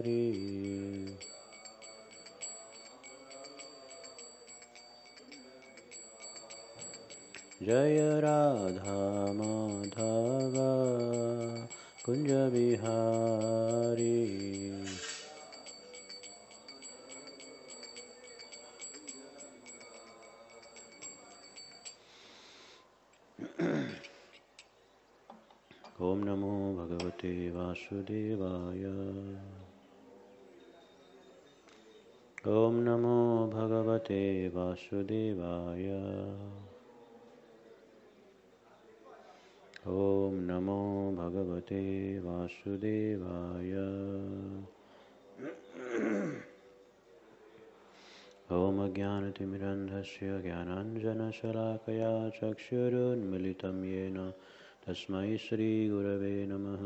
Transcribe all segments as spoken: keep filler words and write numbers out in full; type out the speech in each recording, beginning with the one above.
जय राधा माधव कुंज बिहारी। ओम नमो भगवते वासुदेवाय। ओम नमो भगवते वासुदेवाय। ओम नमो भगवते वासुदेवाय। ओम अज्ञानतिमिरन्धस्य ज्ञानाञ्जनशलाकया चक्षुरुन्मिलितं येन तस्मै श्रीगुरवे नमः।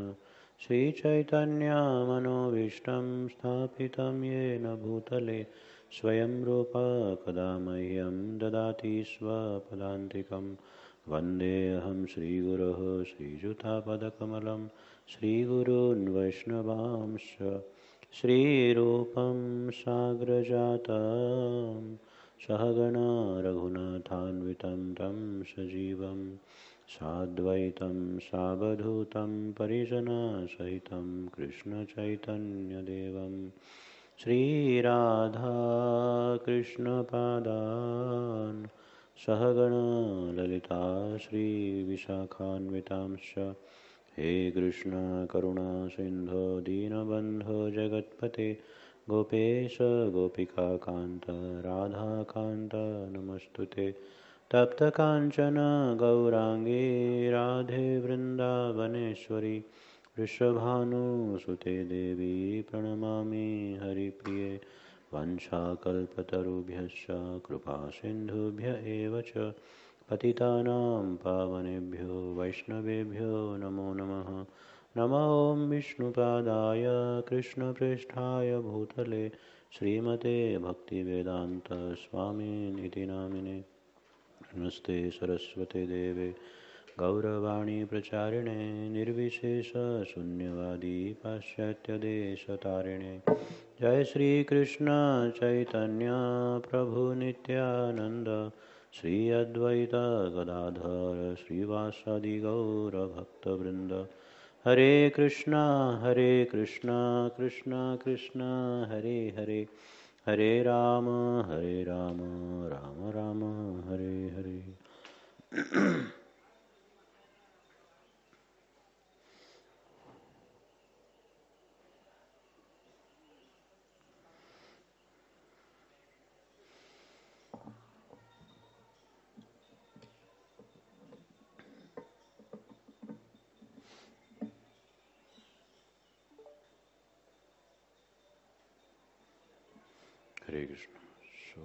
श्रीचैतन्यमनोभीष्टं स्थापितं येन भूतले स्वयं रूपा कदा मह्यं ददाति स्वपदान्तिकं। वन्देऽहं श्रीगुरोः श्रीयुतापदकमलं श्रीगुरून् वैष्णवांश्च श्रीरूपं साग्रजातं सहगणा रघुनाथान्वितं तं सजीवं साद्वैतं सावधूतं परिजनसहितं कृष्णचैतन्यदेवं श्रीराधा कृष्णपादान् सहगणा ललिता श्रीविशाखान्वितांश्च। हे कृष्ण करुणा सिंधो दीनबंधो जगत्पते गोपेश गोपिकाकांत राधाकांत नमस्तुते। तप्त कांचन गौरांगी राधे वृंदावनेश्वरी वृषभानुसुते देवी प्रणमामि हरिप्रिये। वंशाकल्पतरुभ्यश्च कृपा सिन्धुभ्य एव च पतितानां पावनेभ्यो वैष्णवेभ्यो नमो नमः। नमो ॐ विष्णुपादाय कृष्णप्रेष्ठाय भूतले श्रीमते भक्तिवेदान्त स्वामिनिति नामिने। नमस्ते सरस्वते देवे गौरवाणी प्रचारिणे निर्विशेष शून्यवादी पाश्चात्यदेशतारिणे। जय श्री कृष्ण चैतन्य प्रभु नित्यानंद श्री अद्वैत गदाधर श्रीवासादि गौर भक्तवृंद। हरे कृष्णा हरे कृष्णा कृष्णा कृष्णा हरे हरे हरे राम हरे Ram Ram Ram Hare Hare. Hare Krishna. So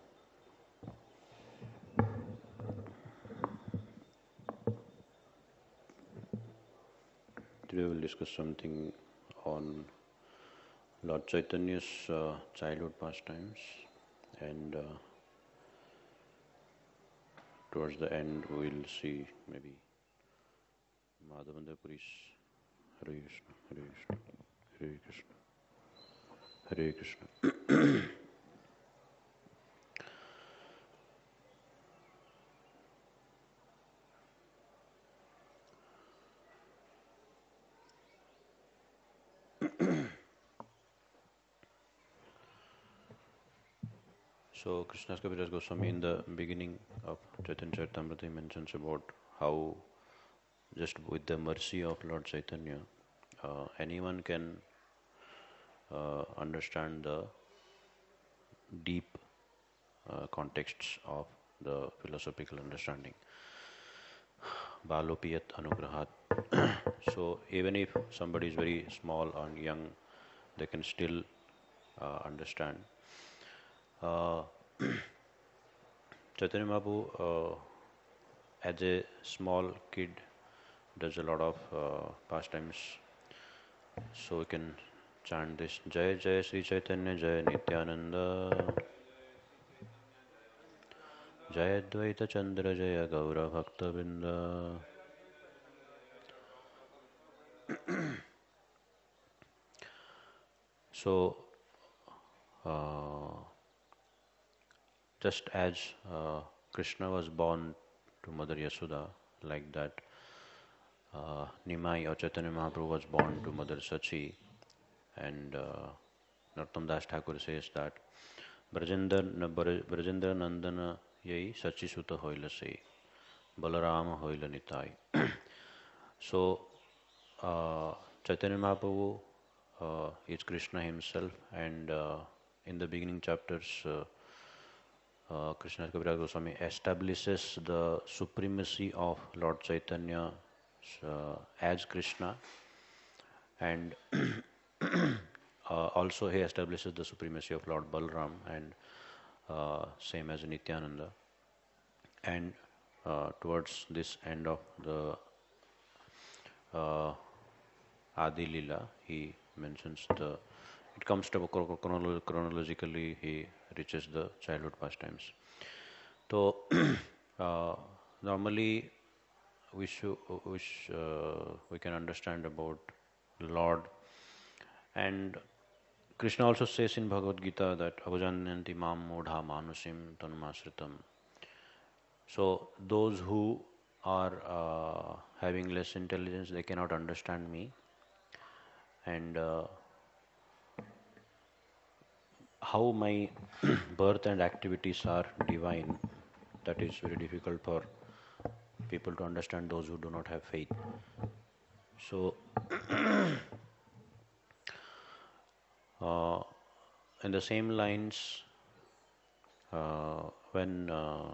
today we will discuss something on Lord Chaitanya's uh, childhood pastimes, and uh, towards the end we will see maybe Madhavendra Puri's Hare Krishna, Hare Krishna, Hare Krishna, Hare Krishna. So Krishnadas Kaviraj Goswami in the beginning of Chaitanya Charitamrita he mentions about how just with the mercy of Lord Chaitanya uh, anyone can uh, understand the deep uh, contexts of the philosophical understanding. Balopiyat anugrahat. So even if somebody is very small and young, they can still uh, understand. Uh, Chaitanya Mahaprabhu, uh, as a small kid, does a lot of uh, pastimes. So we can chant this: Jai Jai Sri Chaitanya Jai Nityananda, Jai Advaita Chandra Jaya Gaura Bhakta Vrinda. So, uh, just as uh, Krishna was born to Mother Yashoda, like that, uh, Nimai or Chaitanya Mahaprabhu was born to Mother Sachi, and uh, Narottam Das Thakur says that Brajendra Brajendra Nandana Yai Sachi Sutta Hoila Sei Balarama Hoila Nitai. So, uh, Chaitanya Mahaprabhu uh, is Krishna himself, and uh, in the beginning chapters, uh, uh, Krishna Kaviraj Goswami establishes the supremacy of Lord Chaitanya uh, as Krishna, and uh, also he establishes the supremacy of Lord Balram, and uh, same as Nityananda. And uh, towards this end of the uh, Adi Lila, he mentions the, it comes to chronolo- chronologically, he reaches the childhood pastimes. So, uh, normally we should, which uh, we can understand about Lord, and Krishna also says in Bhagavad Gita that avajanyanti mam modha manusim tanumasritam. So those who are uh, having less intelligence, they cannot understand me, and uh, how my birth and activities are divine. That is very difficult for people to understand, those who do not have faith. So, uh, in the same lines, uh, when uh,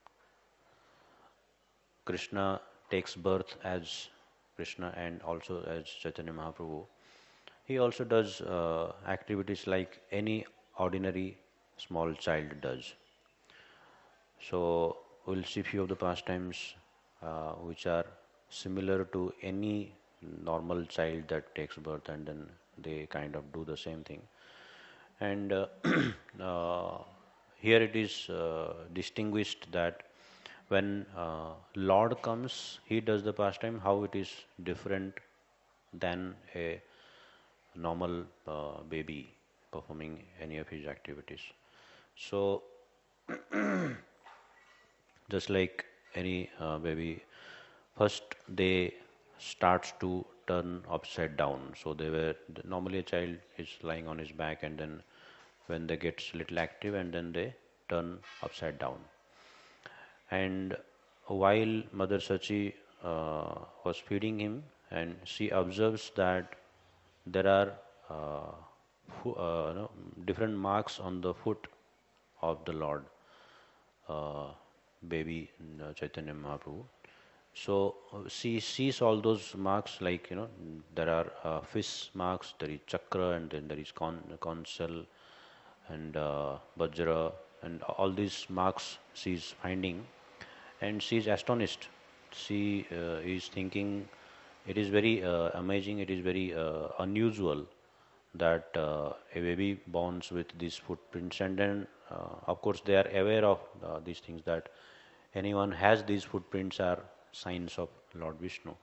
Krishna takes birth as Krishna and also as Chaitanya Mahaprabhu, he also does uh, activities like any ordinary small child does. So we'll see few of the pastimes uh, which are similar to any normal child that takes birth, and then they kind of do the same thing. And uh, uh, here it is uh, distinguished that when uh, Lord comes, he does the pastime, how it is different than a normal uh, baby performing any of his activities. So, just like any uh, baby, first they starts to turn upside down. So they were normally a child is lying on his back, and then when they get little active, and then they turn upside down. And while Mother Sachi uh, was feeding him, and she observes that there are uh, fo- uh, no, different marks on the foot of the Lord, uh, baby uh, Chaitanya Mahaprabhu. So uh, she sees all those marks, like, you know, there are uh, fish marks, there is chakra, and then there is con, consel, and uh, vajra, and all these marks she is finding, and she is astonished. She uh, is thinking it is very uh, amazing, it is very uh, unusual that uh, a baby born with these footprints, and then uh, of course they are aware of uh, these things, that anyone has these footprints are signs of Lord Vishnu.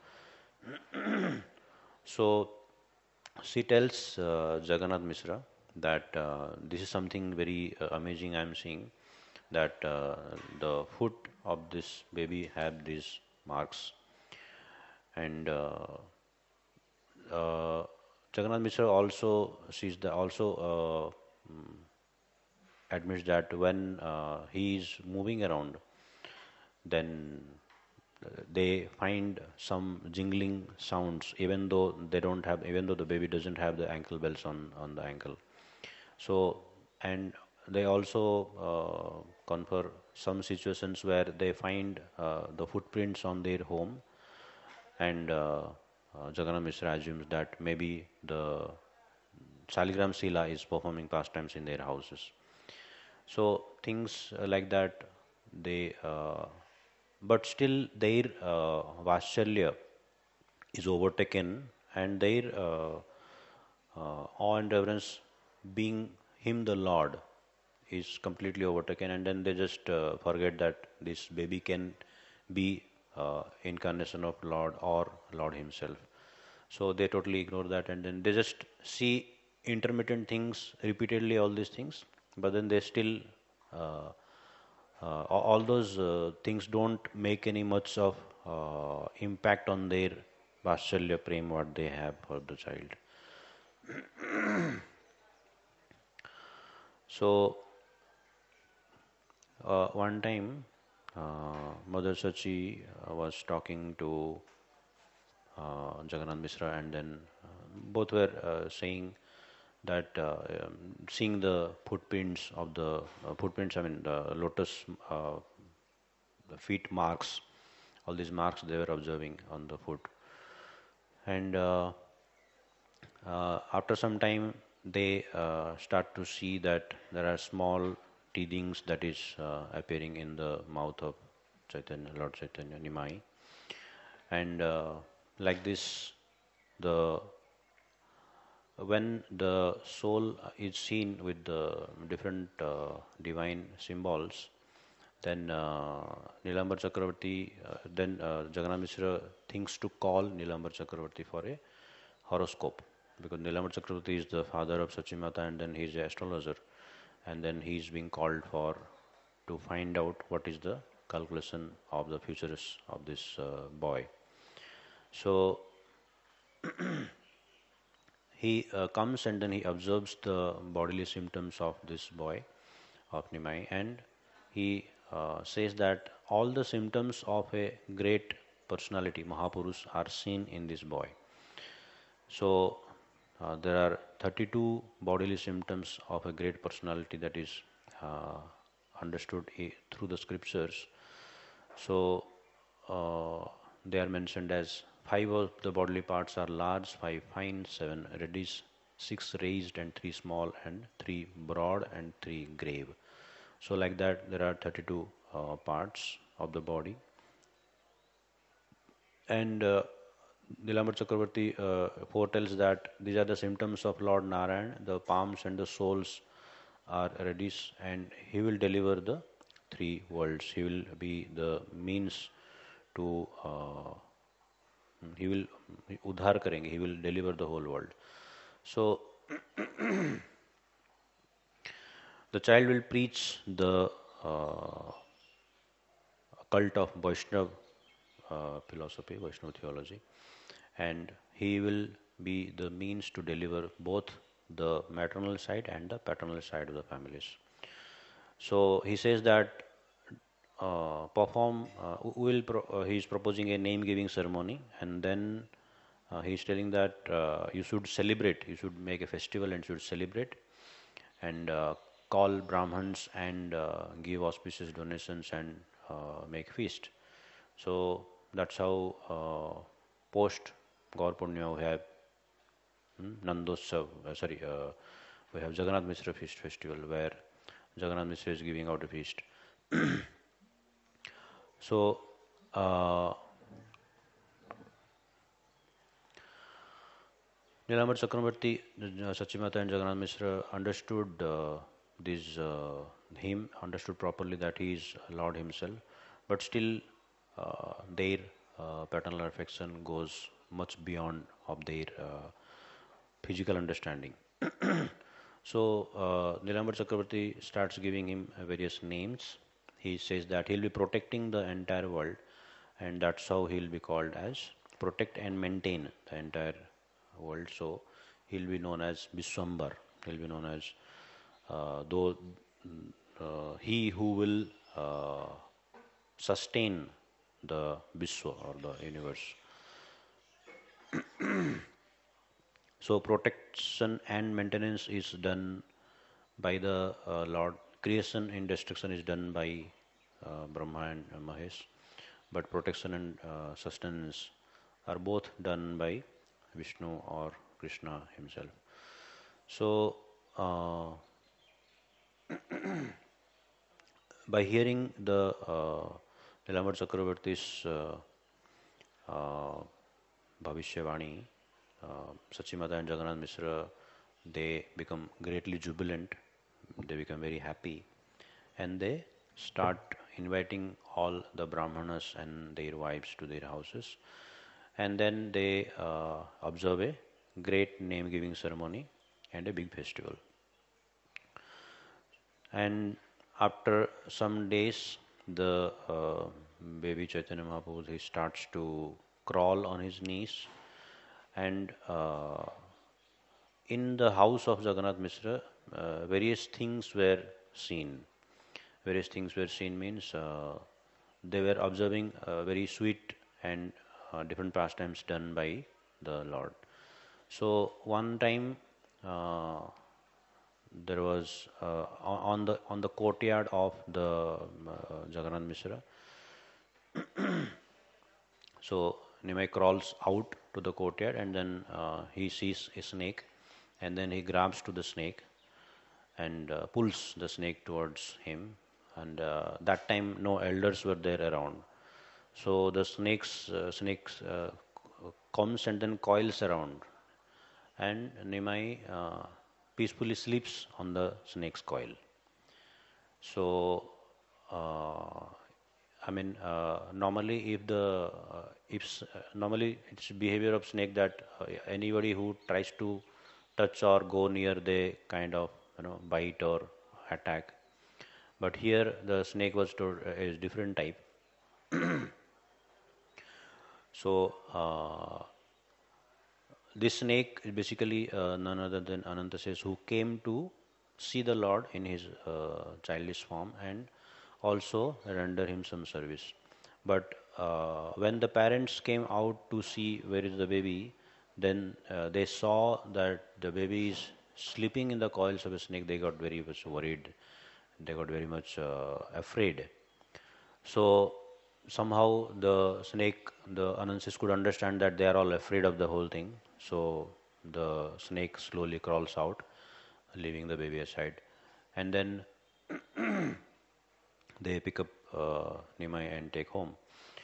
So she tells uh, Jagannath Mishra that uh, this is something very uh, amazing I am seeing, that uh, the foot of this baby have these marks, and uh, uh, Jagannath Mishra also sees the also uh, mm, admits that when uh, he is moving around, then uh, they find some jingling sounds, even though they don't have, even though the baby doesn't have the ankle bells on on the ankle. So, and they also uh, confer some situations where they find uh, the footprints on their home, and uh, uh, Jagannath Mishra assumes that maybe the Saligram Sila is performing pastimes in their houses. So things uh, like that, they, uh, but still their uh, Vatshalya is overtaken, and their uh, uh, awe and reverence, being him the Lord, is completely overtaken, and then they just uh, forget that this baby can be uh, incarnation of Lord or Lord himself. So they totally ignore that, and then they just see intermittent things repeatedly, all these things, but then they still uh, uh, all those uh, things don't make any much of uh, impact on their Vatshalya Prem what they have for the child. So uh, one time uh, Mother Sachi uh, was talking to uh, Jagannath Mishra, and then uh, both were uh, saying that uh, um, seeing the footprints of the uh, footprints, I mean the lotus, uh, the feet marks, all these marks they were observing on the foot, and uh, uh, after some time they uh, start to see that there are small teethings that is uh, appearing in the mouth of Chaitanya, Lord Chaitanya Nimai, and uh, like this the when the soul is seen with the different uh, divine symbols, then uh, Nilambar Chakravarti, uh, then uh, Jagannath Mishra thinks to call Nilambar Chakravarti for a horoscope, because Nilambar Chakravarti is the father of Sachimata, and then he is an astrologer, and then he is being called for to find out what is the calculation of the futures of this uh, boy. So he uh, comes and then he observes the bodily symptoms of this boy of Nimai, and he uh, says that all the symptoms of a great personality, Mahapurush, are seen in this boy. So uh, there are thirty-two bodily symptoms of a great personality that is uh, understood i- through the scriptures. So uh, they are mentioned as five of the bodily parts are large, five fine, seven reddish, six raised, and three small, and three broad, and three grave. So like that, there are thirty-two uh, parts of the body, and uh, Nilambar Chakravarti uh, foretells that these are the symptoms of Lord Narayan. The palms and the soles are reddish, and he will deliver the three worlds. He will be the means to uh, he will udhar karenge. He will deliver the whole world. So the child will preach the uh, cult of Vaishnav uh, philosophy, Vaishnav theology, and he will be the means to deliver both the maternal side and the paternal side of the families. So he says that uh, perform, uh, will pro- uh, he is proposing a name giving ceremony, and then uh, he is telling that uh, you should celebrate, you should make a festival and should celebrate, and uh, call Brahmins and uh, give auspicious donations and uh, make feast. So that's how uh, post Gaur Punya we have hmm, Nandotsav, uh, sorry, uh, we have Jagannath Mishra Feast Festival where Jagannath Mishra is giving out a feast. So uh, Nilambar Chakravarti, uh, Sachimata and Jagannath Mishra understood uh, this uh, him, understood properly that he is Lord himself, but still uh, their uh, paternal affection goes much beyond of their uh, physical understanding. So uh, Nilambar Chakravarti starts giving him uh, various names. He says that he'll be protecting the entire world, and that's how he'll be called as protect and maintain the entire world. So he'll be known as Vishwambar. He'll be known as uh, though uh, he who will uh, sustain the Vishwa or the universe. So protection and maintenance is done by the uh, Lord. Creation and destruction is done by uh, Brahma and uh, Mahesh, but protection and uh, sustenance are both done by Vishnu or Krishna himself. So uh, by hearing the uh, Nilambar Chakravarti's uh, uh, Bhavishyavani, uh, Sachimata and Jagannath Mishra, they become greatly jubilant, they become very happy, and they start inviting all the Brahmanas and their wives to their houses. And then they uh, observe a great name giving ceremony, and a big festival. And after some days, the uh, baby Chaitanya Mahaprabhu, he starts to crawl on his knees, and uh, in the house of Jagannath Mishra, uh, various things were seen. Various things were seen means uh, they were observing uh, very sweet and uh, different pastimes done by the Lord. So one time uh, there was uh, on the on the courtyard of the uh, Jagannath Mishra. So Nimai crawls out to the courtyard, and then uh, he sees a snake, and then he grabs to the snake and uh, pulls the snake towards him. And uh, that time no elders were there around. So the snakes uh, snakes uh, comes and then coils around, and Nimai uh, peacefully sleeps on the snake's coil. So, uh, I mean, uh, normally if the uh, if s- uh, normally it's behavior of snake that uh, anybody who tries to touch or go near, they kind of you know bite or attack. But here the snake was to, uh, is different type. So uh, this snake is basically uh, none other than Ananta says, who came to see the Lord in his uh, childish form and also render him some service. But uh, when the parents came out to see where is the baby, then uh, they saw that the baby is sleeping in the coils of a snake. They got very much worried. They got very much uh, afraid. So somehow the snake, the Anansis could understand that they are all afraid of the whole thing. So the snake slowly crawls out, leaving the baby aside. And then they pick up uh, Nimai and take home.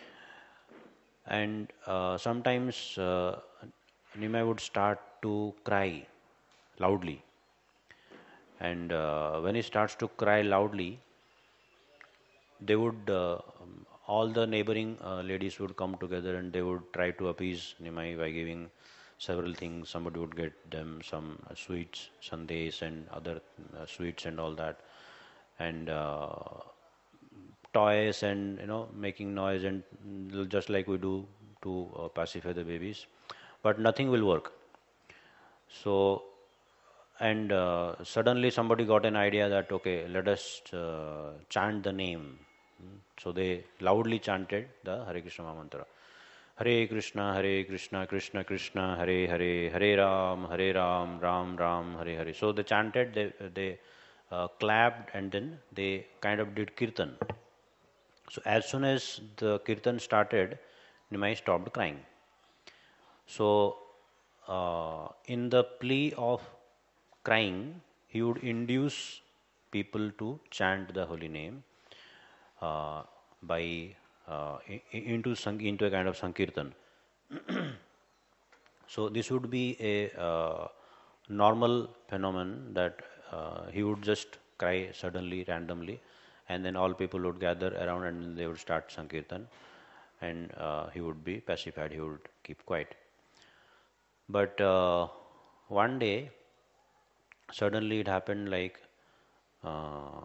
And uh, sometimes uh, Nimai would start to cry loudly. And uh, when he starts to cry loudly, they would uh, um, all the neighboring uh, ladies would come together and they would try to appease Nimai by giving several things. Somebody would get them some uh, sweets, sandesh and other uh, sweets and all that, and uh, toys and you know making noise and mm, just like we do to uh, pacify the babies, but nothing will work. So and uh, suddenly somebody got an idea that okay, let us uh, chant the name. Hmm. So they loudly chanted the Hare Krishna Mahamantra. Hare Krishna, Hare Krishna, Krishna Krishna, Hare Hare, Hare Ram, Hare Ram, Ram Ram, Hare Hare. So they chanted, they, they uh, clapped, and then they kind of did kirtan. So as soon as the kirtan started, Nimai stopped crying. So uh, in the plea of crying, he would induce people to chant the holy name uh, by uh, into into a kind of sankirtan. So this would be a uh, normal phenomenon that uh, he would just cry suddenly, randomly, and then all people would gather around and they would start sankirtan, and uh, he would be pacified. He would keep quiet. But uh, one day, suddenly it happened like uh,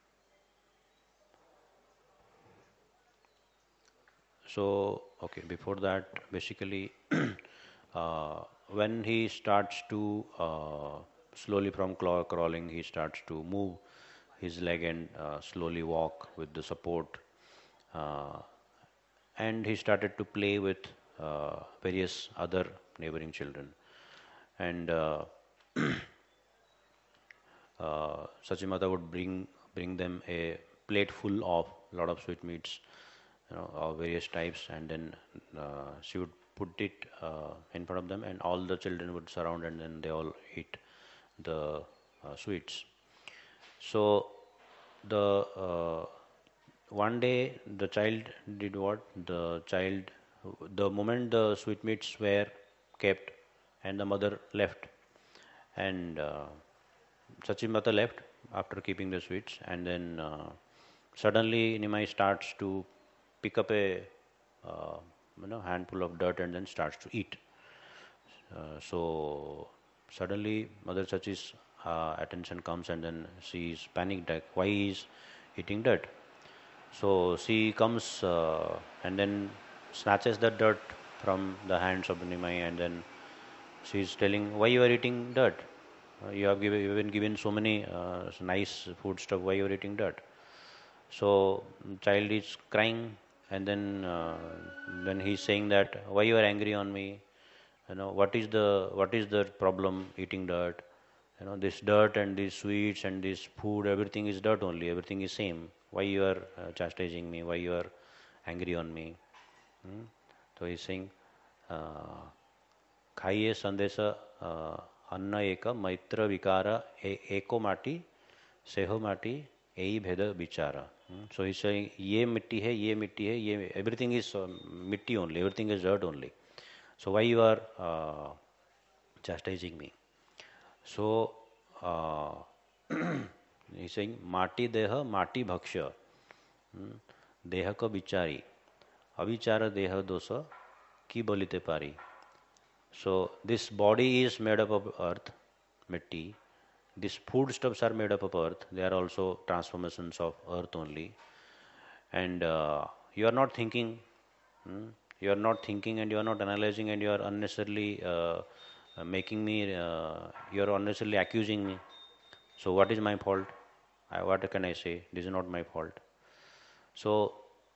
so. Okay, before that, basically, uh, when he starts to uh, slowly from claw crawling, he starts to move his leg and uh, slowly walk with the support. Uh, and he started to play with uh, various other neighboring children. And uh, uh, Sachimata would bring bring them a plate full of lot of sweetmeats, you know, of various types, and then uh, she would put it uh, in front of them, and all the children would surround, and then they all eat the uh, sweets. So the uh, one day the child did what? The child, the moment the sweetmeats were kept, and the mother left, and uh, Sachimata left after keeping the sweets, and then uh, suddenly Nimai starts to pick up a uh, you know handful of dirt and then starts to eat. Uh, so suddenly Mother Sachi's uh, attention comes and then she is panicked like why he is eating dirt. So she comes uh, and then snatches the dirt from the hands of the Nimai and then she is telling why you are eating dirt. Uh, you have given, you have been given so many uh, nice food stuff. Why you are eating dirt? So child is crying and then uh, then he's saying that why you are angry on me? You know what is the what is the problem eating dirt? You know this dirt and these sweets and this food, everything is dirt only. Everything is same. Why you are uh, chastising me? Why you are angry on me? Hmm? So he's saying, uh, खाइए संदेश अन्न एक मैत्र विकार एको माटी सेहो माटी यही भेद विचार. So he's saying ये मिट्टी है ये मिट्टी है ये everything is uh, मिट्टी only, everything is dirt only. So why you are uh, chastising me? So uh, he's saying माटी देह माटी भक्ष्य देह को विचारी अविचार देह दोष की बोलिते पारी. So this body is made up of earth, mitti. These food stuffs are made up of earth. They are also transformations of earth only. And uh, you are not thinking, hmm? you are not thinking and you are not analyzing and you are unnecessarily uh, uh, making me, uh, you are unnecessarily accusing me. So what is my fault? I, what can I say? This is not my fault. So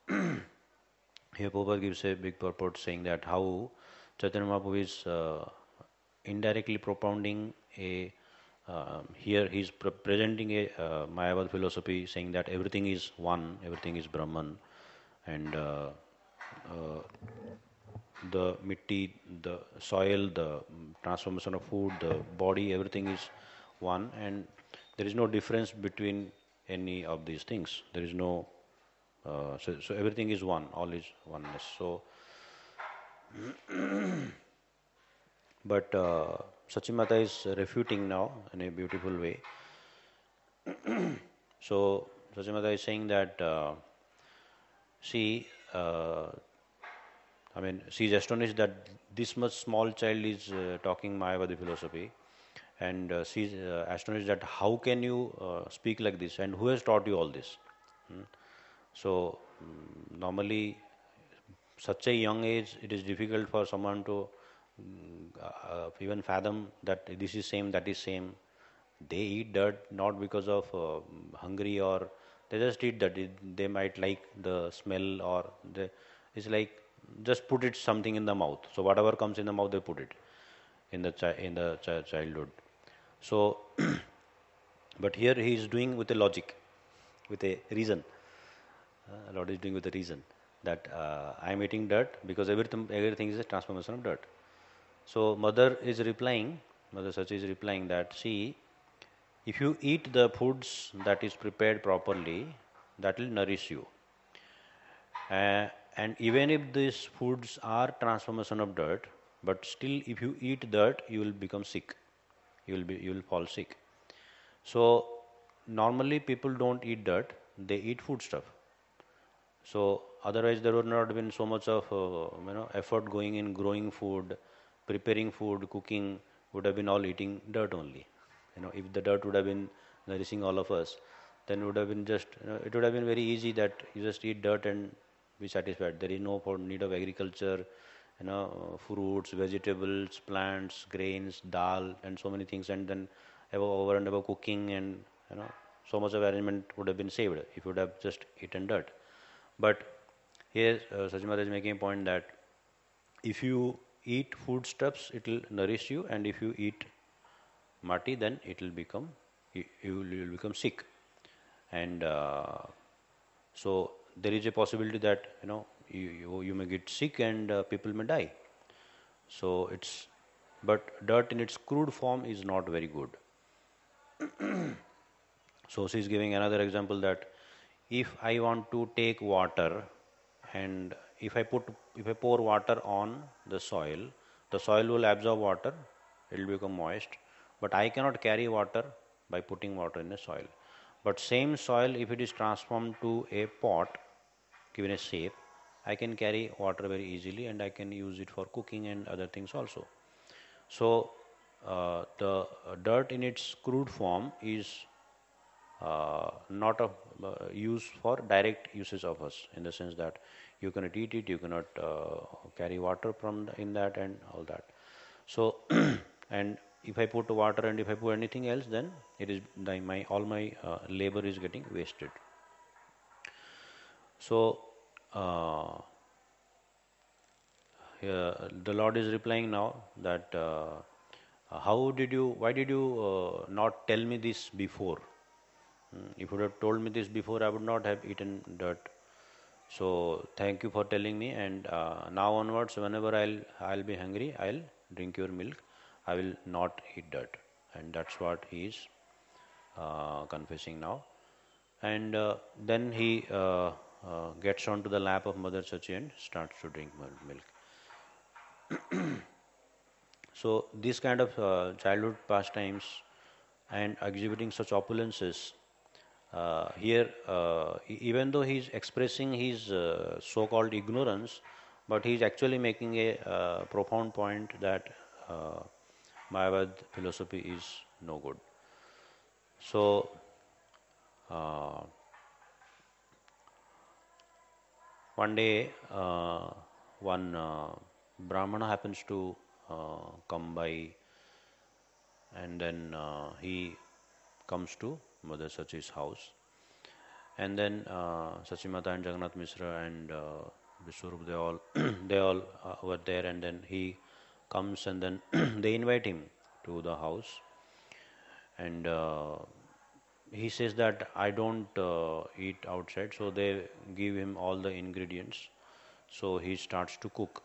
here Prabhupada gives a big purport saying that how Chaitanya Mahaprabhu is uh, indirectly propounding a, uh, here he is pre- presenting a uh, Mayavad philosophy saying that everything is one, everything is Brahman, and uh, uh, the mitti, the soil, the transformation of food, the body, everything is one, and there is no difference between any of these things. There is no, uh, so, so everything is one, all is oneness. So, but uh, Sachimata is refuting now in a beautiful way. So Sachimata is saying that uh, she, uh, I mean, she is astonished that this much small child is uh, talking Mayavadi philosophy, and uh, she is uh, astonished that how can you uh, speak like this, and who has taught you all this? Hmm? So um, normally, such a young age, it is difficult for someone to uh, even fathom that this is same, that is same. They eat dirt not because of uh, hungry or they just eat that. It, they might like the smell or they, it's like just put it something in the mouth. So whatever comes in the mouth, they put it in the chi- in the ch- childhood. So, but here he is doing with a logic, with a reason. Uh, Lord is doing with a reason that uh, I am eating dirt because everything everything is a transformation of dirt. So mother is replying, Mother Sachi is replying that see, if you eat the foods that is prepared properly, that will nourish you. Uh, and even if these foods are transformation of dirt, but still if you eat dirt, you will become sick. You will be you will fall sick. So normally people don't eat dirt; they eat food stuff. So otherwise there would not have been so much of uh, you know effort going in growing food, preparing food, cooking would have been all eating dirt only. You know, if the dirt would have been nourishing all of us, then it would have been just you know, it would have been very easy that you just eat dirt and be satisfied. There is no for need of agriculture, you know, fruits, vegetables, plants, grains, dal, and so many things, and then above, over and above cooking and you know so much of arrangement would have been saved if you would have just eaten dirt. But here uh, Sajimata is making a point that if you eat foodstuffs, it will nourish you, and if you eat mati, then it will become you, you will, you will become sick. And uh, so there is a possibility that you know you you, you may get sick and uh, people may die. So it's but dirt in its crude form is not very good. So she is giving another example that if I want to take water and if I put if I pour water on the soil, the soil will absorb water, it will become moist. But I cannot carry water by putting water in the soil. But same soil, if it is transformed to a pot, given a shape, I can carry water very easily and I can use it for cooking and other things also. So uh, the dirt in its crude form is uh, not of uh, use for direct uses of us, in the sense that you cannot eat it, you cannot uh, carry water from the, in that and all that. So and if I put water and if I put anything else, then it is the, my all my uh, labor is getting wasted. So uh, here the Lord is replying now that uh, how did you, why did you uh, not tell me this before? Mm, If you would have told me this before, I would not have eaten dirt. So thank you for telling me. And uh, now onwards, whenever I'll I'll be hungry, I'll drink your milk. I will not eat dirt. And that's what he is uh, confessing now. And uh, then he uh, uh, gets onto the lap of Mother Sachi and starts to drink milk. So these kind of uh, childhood pastimes and exhibiting such opulences, uh, here, uh, e- even though he is expressing his uh, so-called ignorance, but he is actually making a uh, profound point that uh, Mayavad philosophy is no good. So, uh, one day, uh, one uh, Brahmana happens to uh, come by, and then uh, he comes to Mother Sachi's house. And then uh, Sachimata and Jagannath Mishra and uh, Vishwarup, they all they all uh, were there, and then he comes and then they invite him to the house, and uh, he says that I don't uh, eat outside, so they give him all the ingredients. So he starts to cook.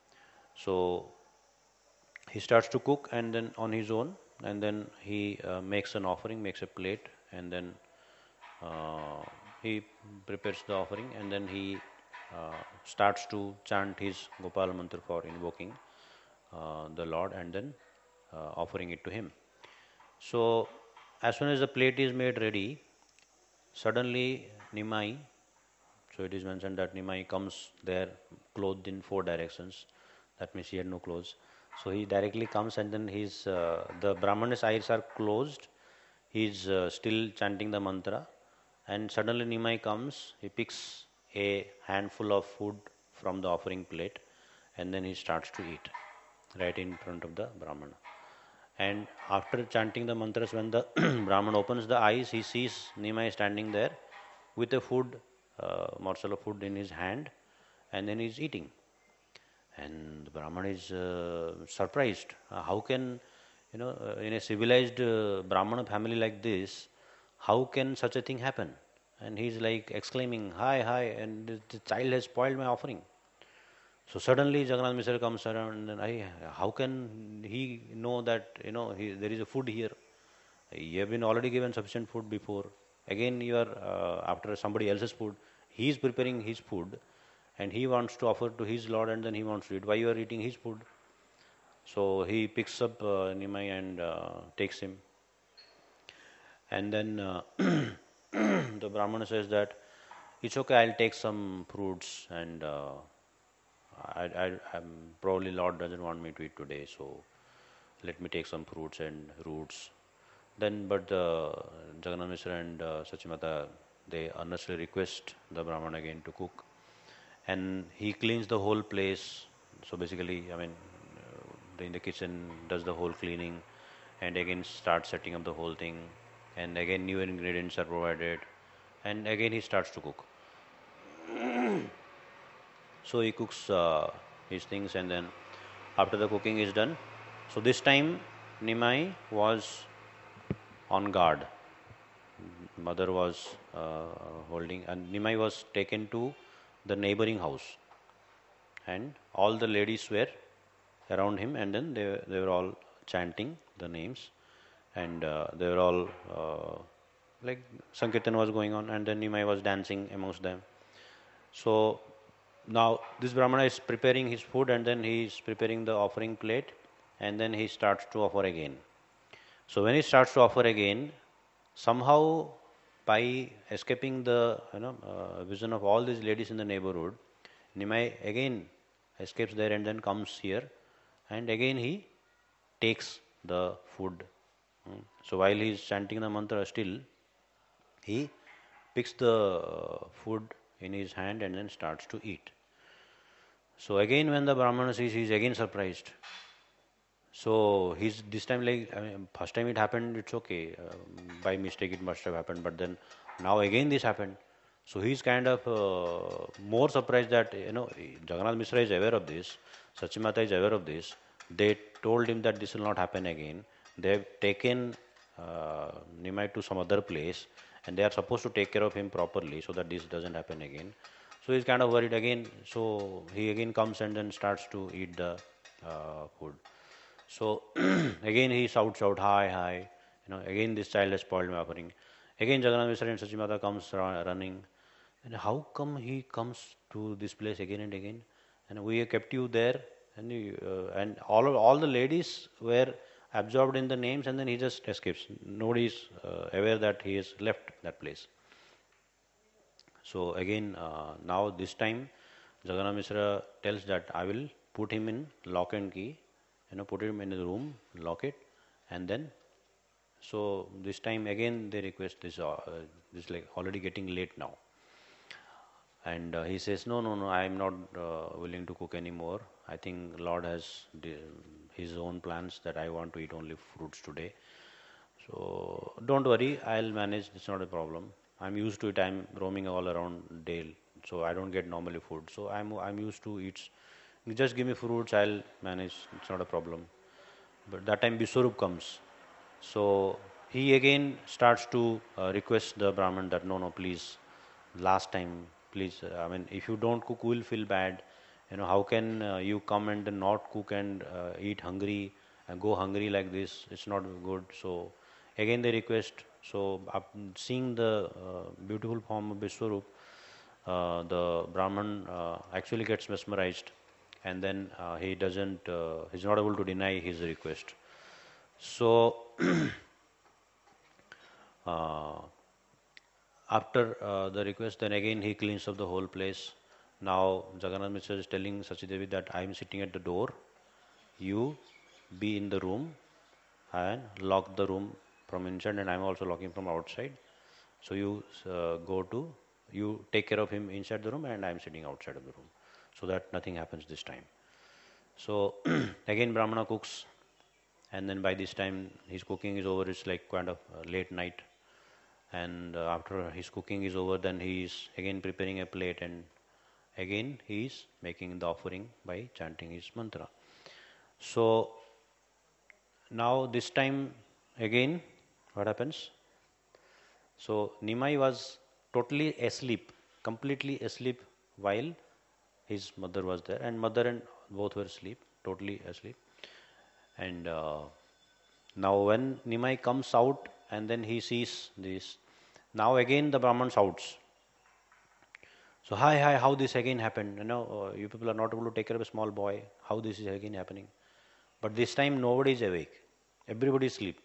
So he starts to cook and then on his own, and then he uh, makes an offering, makes a plate, and then uh, he prepares the offering, and then he uh, starts to chant his Gopal mantra for invoking uh, the Lord, and then uh, offering it to him. So as soon as the plate is made ready, suddenly Nimai, so it is mentioned that Nimai comes there clothed in four directions. That means he had no clothes. So he directly comes, and then his uh, the Brahman's eyes are closed. He is uh, still chanting the mantra, and suddenly Nimai comes. He picks a handful of food from the offering plate, and then he starts to eat right in front of the Brahmana. And after chanting the mantras, when the Brahman opens the eyes, he sees Nimai standing there with a food, uh, morsel of food in his hand, and then he's eating. And the Brahman is uh, surprised. Uh, how can, you know, uh, in a civilized uh, Brahmana family like this, how can such a thing happen? And he's like exclaiming, "Hi, hi!" And the, the child has spoiled my offering. So suddenly Jagannath Mishra comes around, and I, how can he know that, you know, he, there is a food here? You have been already given sufficient food before. Again, you are uh, after somebody else's food. He is preparing his food, and he wants to offer to his Lord, and then he wants to eat. Why you are eating his food? So he picks up uh, Nimai and uh, takes him, and then uh, the Brahmana says that it's okay. I'll take some fruits, and uh, I, I, I'm probably Lord doesn't want me to eat today, so let me take some fruits and roots. Then, but uh, Jagannath Mishra and uh, Sachimata, they earnestly request the Brahman again to cook, and he cleans the whole place. So basically, I mean, uh, in the kitchen does the whole cleaning, and again starts setting up the whole thing, and again new ingredients are provided, and again he starts to cook. So he cooks uh, his things, and then after the cooking is done, so this time Nimai was on guard. Mother was uh, holding, and Nimai was taken to the neighboring house, and all the ladies were around him, and then they, they were all chanting the names, and uh, they were all uh, like Sankirtan was going on, and then Nimai was dancing amongst them. So now this Brahmana is preparing his food, and then he is preparing the offering plate, and then he starts to offer again. So when he starts to offer again, somehow by escaping the, you know, uh, vision of all these ladies in the neighborhood, Nimai again escapes there and then comes here, and again he takes the food. Mm. So while he is chanting the mantra, still he picks the uh, food in his hand and then starts to eat. So again, when the Brahmana sees, he is again surprised. So he's this time like, I mean, first time it happened, it's okay. Um, by mistake, it must have happened. But then now again this happened. So he's kind of uh, more surprised that, you know, Jagannath Mishra is aware of this. Sachimata is aware of this. They told him that this will not happen again. They have taken uh, Nimai to some other place, and they are supposed to take care of him properly so that this doesn't happen again. So he's kind of worried again. So he again comes and then starts to eat the uh, food. So again he shouts out, hi, hi. You know, again this child has spoiled my offering. Again Jagannath Mishra and Sachimata comes running. And how come he comes to this place again and again? And we have kept you there, and you, uh, and all of, all the ladies were absorbed in the names, and then he just escapes. Nobody is uh, aware that he has left that place. So again, uh, now this time, Jagannath Mishra tells that I will put him in lock and key, you know, put him in the room, lock it, and then. So this time again they request this. Uh, this like already getting late now. And uh, he says, no, no, no, I am not uh, willing to cook anymore. I think Lord has his own plans that I want to eat only fruits today. So don't worry, I'll manage. It's not a problem. I'm used to it. I'm roaming all around Dale, so I don't get normally food. So I'm I'm used to eat. Just give me fruits. I'll manage. It's not a problem. But that time Biswarup comes. So he again starts to uh, request the Brahman that no, no, please, last time, please. Uh, I mean, if you don't cook, we'll feel bad. You know, how can uh, you come and not cook and uh, eat hungry and go hungry like this? It's not good. So again they request. So uh, seeing the uh, beautiful form of Vishwarup, uh, the Brahman uh, actually gets mesmerized, and then uh, he doesn't. Uh, he's not able to deny his request. So uh, after uh, the request, then again he cleans up the whole place. Now Jagannath Mishra is telling Sachidevi that I am sitting at the door. You be in the room and lock the room from inside, and I am also locking from outside. So you uh, go to, you take care of him inside the room, and I am sitting outside of the room, so that nothing happens this time. So again Brahmana cooks, and then by this time his cooking is over. It's like kind of uh, late night, and uh, after his cooking is over, then he is again preparing a plate, and again he is making the offering by chanting his mantra. So now this time again what happens? So Nimai was totally asleep, completely asleep while his mother was there, and mother and both were asleep, totally asleep. And uh, now when Nimai comes out and then he sees this, now again the Brahman shouts. So hi, hi, how this again happened? You know, uh, you people are not able to take care of a small boy. How this is again happening? But this time nobody is awake. Everybody is asleep.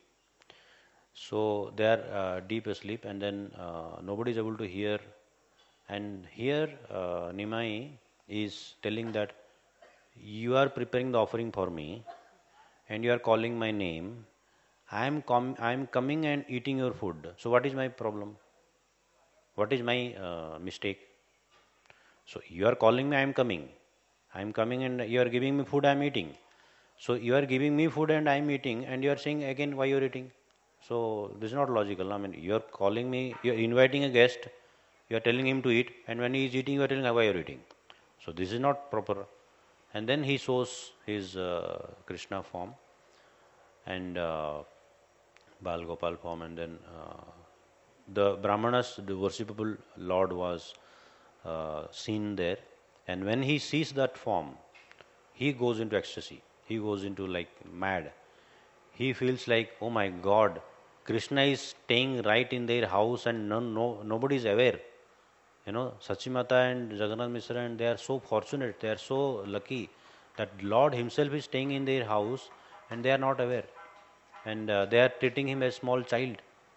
So they are uh, deep asleep, and then uh, nobody is able to hear. And here uh, Nimai is telling that you are preparing the offering for me, and you are calling my name. I am com- I am coming and eating your food. So what is my problem? What is my uh, mistake? So you are calling me, I am coming. I am coming and you are giving me food, I am eating. So you are giving me food and I am eating, and you are saying again why you are eating. So this is not logical. I mean, you are calling me, you are inviting a guest, you are telling him to eat, and when he is eating, you are telling him why you are eating. So this is not proper. And then he shows his uh, Krishna form and uh, Bal Gopal form, and then uh, the Brahmanas, the worshipable Lord, was uh, seen there. And when he sees that form, he goes into ecstasy. He goes into like mad. He feels like, oh my God, Krishna is staying right in their house, and no, no, nobody is aware. You know, Sachimata and Jagannath Mishra, and they are so fortunate, they are so lucky that Lord himself is staying in their house, and they are not aware. And uh, they are treating him as small child.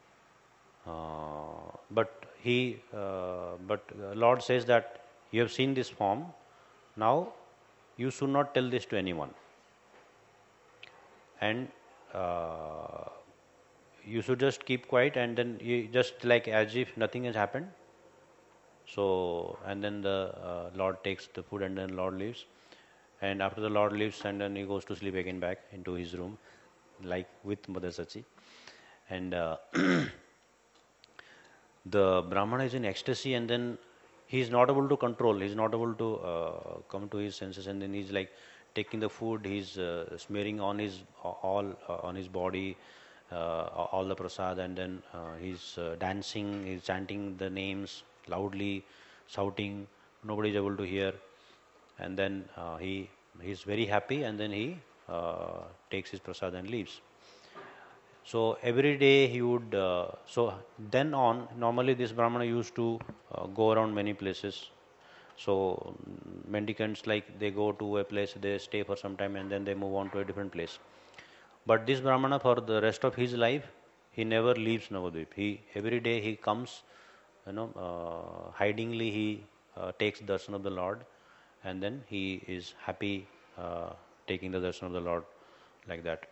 Uh, but he, uh, but Lord says that you have seen this form. Now you should not tell this to anyone. And uh, you should just keep quiet, and then you just like as if nothing has happened. So, and then the uh, Lord takes the food, and then Lord leaves. And after the Lord leaves, and then he goes to sleep again back into his room, like with Mother Sachi. And uh, the Brahmana is in ecstasy, and then he is not able to control. He is not able to uh, come to his senses, and then he's like taking the food. He's uh, smearing on his all uh, on his body, uh, all the prasad, and then uh, he's uh, dancing. He's chanting the names loudly, shouting. Nobody is able to hear, and then uh, he he's very happy, and then he uh, takes his prasad and leaves. So every day he would, uh, so then on, normally this Brahmana used to uh, go around many places. So mm, mendicants, like they go to a place, they stay for some time, and then they move on to a different place. But this Brahmana, for the rest of his life, he never leaves Navadvip. He, every day he comes, you know, uh, hidingly he uh, takes darshan of the Lord, and then he is happy uh, taking the darshan of the Lord like that.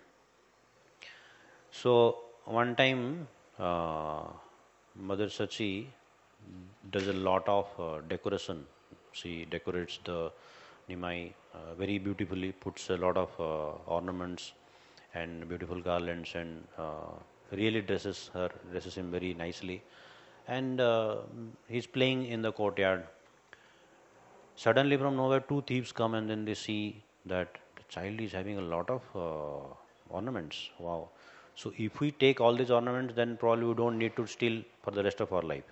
So one time, uh, Mother Sachi does a lot of uh, decoration. She decorates the Nimai uh, very beautifully, puts a lot of uh, ornaments and beautiful garlands, and uh, really dresses her, dresses him very nicely. And uh, he's playing in the courtyard. Suddenly, from nowhere, two thieves come, and then they see that the child is having a lot of uh, ornaments. Wow. So if we take all these ornaments, then probably we don't need to steal for the rest of our life.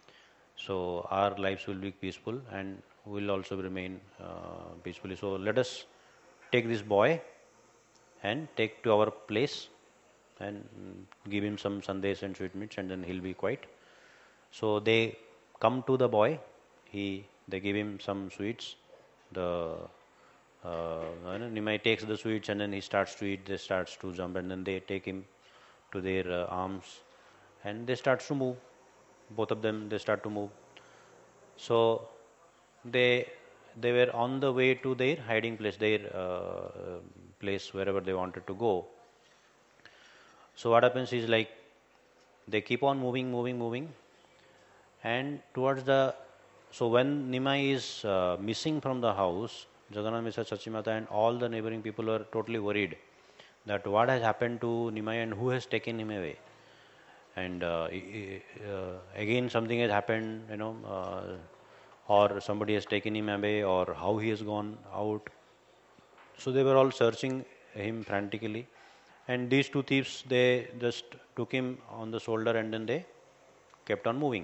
So our lives will be peaceful, and will also remain uh, peacefully. So let us take this boy and take to our place, and give him some sandesh and sweetmeats, and then he'll be quiet. So they come to the boy. He they give him some sweets. The uh, Nimai takes the sweets, and then he starts to eat. They starts to jump, and then they take him to their uh, arms, and they start to move. Both of them, they start to move. So they they were on the way to their hiding place, their uh, place wherever they wanted to go. So what happens is, like, they keep on moving, moving, moving, and towards the, so when Nimai is uh, missing from the house, Jagannath Mishra, Sachimata, and all the neighboring people are totally worried that what has happened to Nimai and who has taken him away. And uh, uh, again something has happened, you know, uh, or somebody has taken him away, or how he has gone out. So they were all searching him frantically, and these two thieves, they just took him on the shoulder, and then they kept on moving.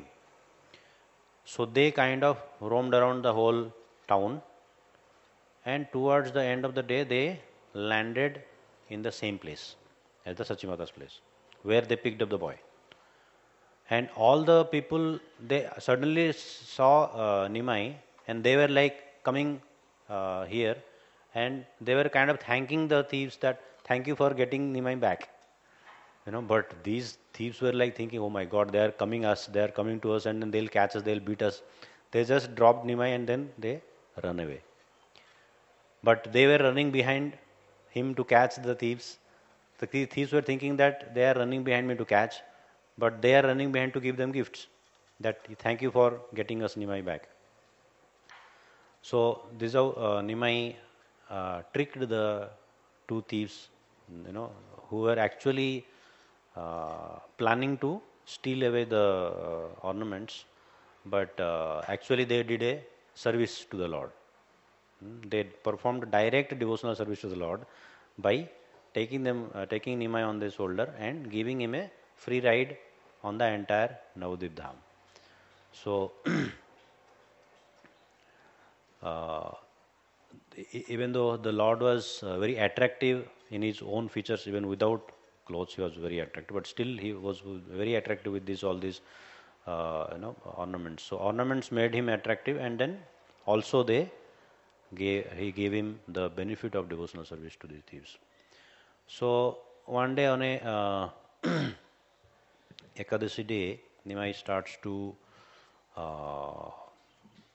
So they kind of roamed around the whole town, and towards the end of the day they landed in the same place as the Sachimata's place, where they picked up the boy. And all the people, they suddenly saw uh, Nimai, and they were like coming uh, here, and they were kind of thanking the thieves that thank you for getting Nimai back. You know, but these thieves were like thinking, oh my God, they are coming us, they are coming to us, and then they'll catch us, they'll beat us. They just dropped Nimai, and then they run away. But they were running behind him to catch the thieves. The thieves were thinking that they are running behind me to catch, but they are running behind to give them gifts. That thank you for getting us Nimai back. So this is how uh, Nimai uh, tricked the two thieves, you know, who were actually uh, planning to steal away the uh, ornaments, but uh, actually they did a service to the Lord. They performed direct devotional service to the Lord by taking them, uh, taking Nimai on their shoulder and giving him a free ride on the entire Navadvip Dham. So, uh, even though the Lord was uh, very attractive in his own features, even without clothes, he was very attractive. But still, he was very attractive with these all these, uh, you know, ornaments. So ornaments made him attractive, and then also they gave he gave him the benefit of devotional service to these thieves. So one day on a uh, Ekadasi day, Nimai starts to uh,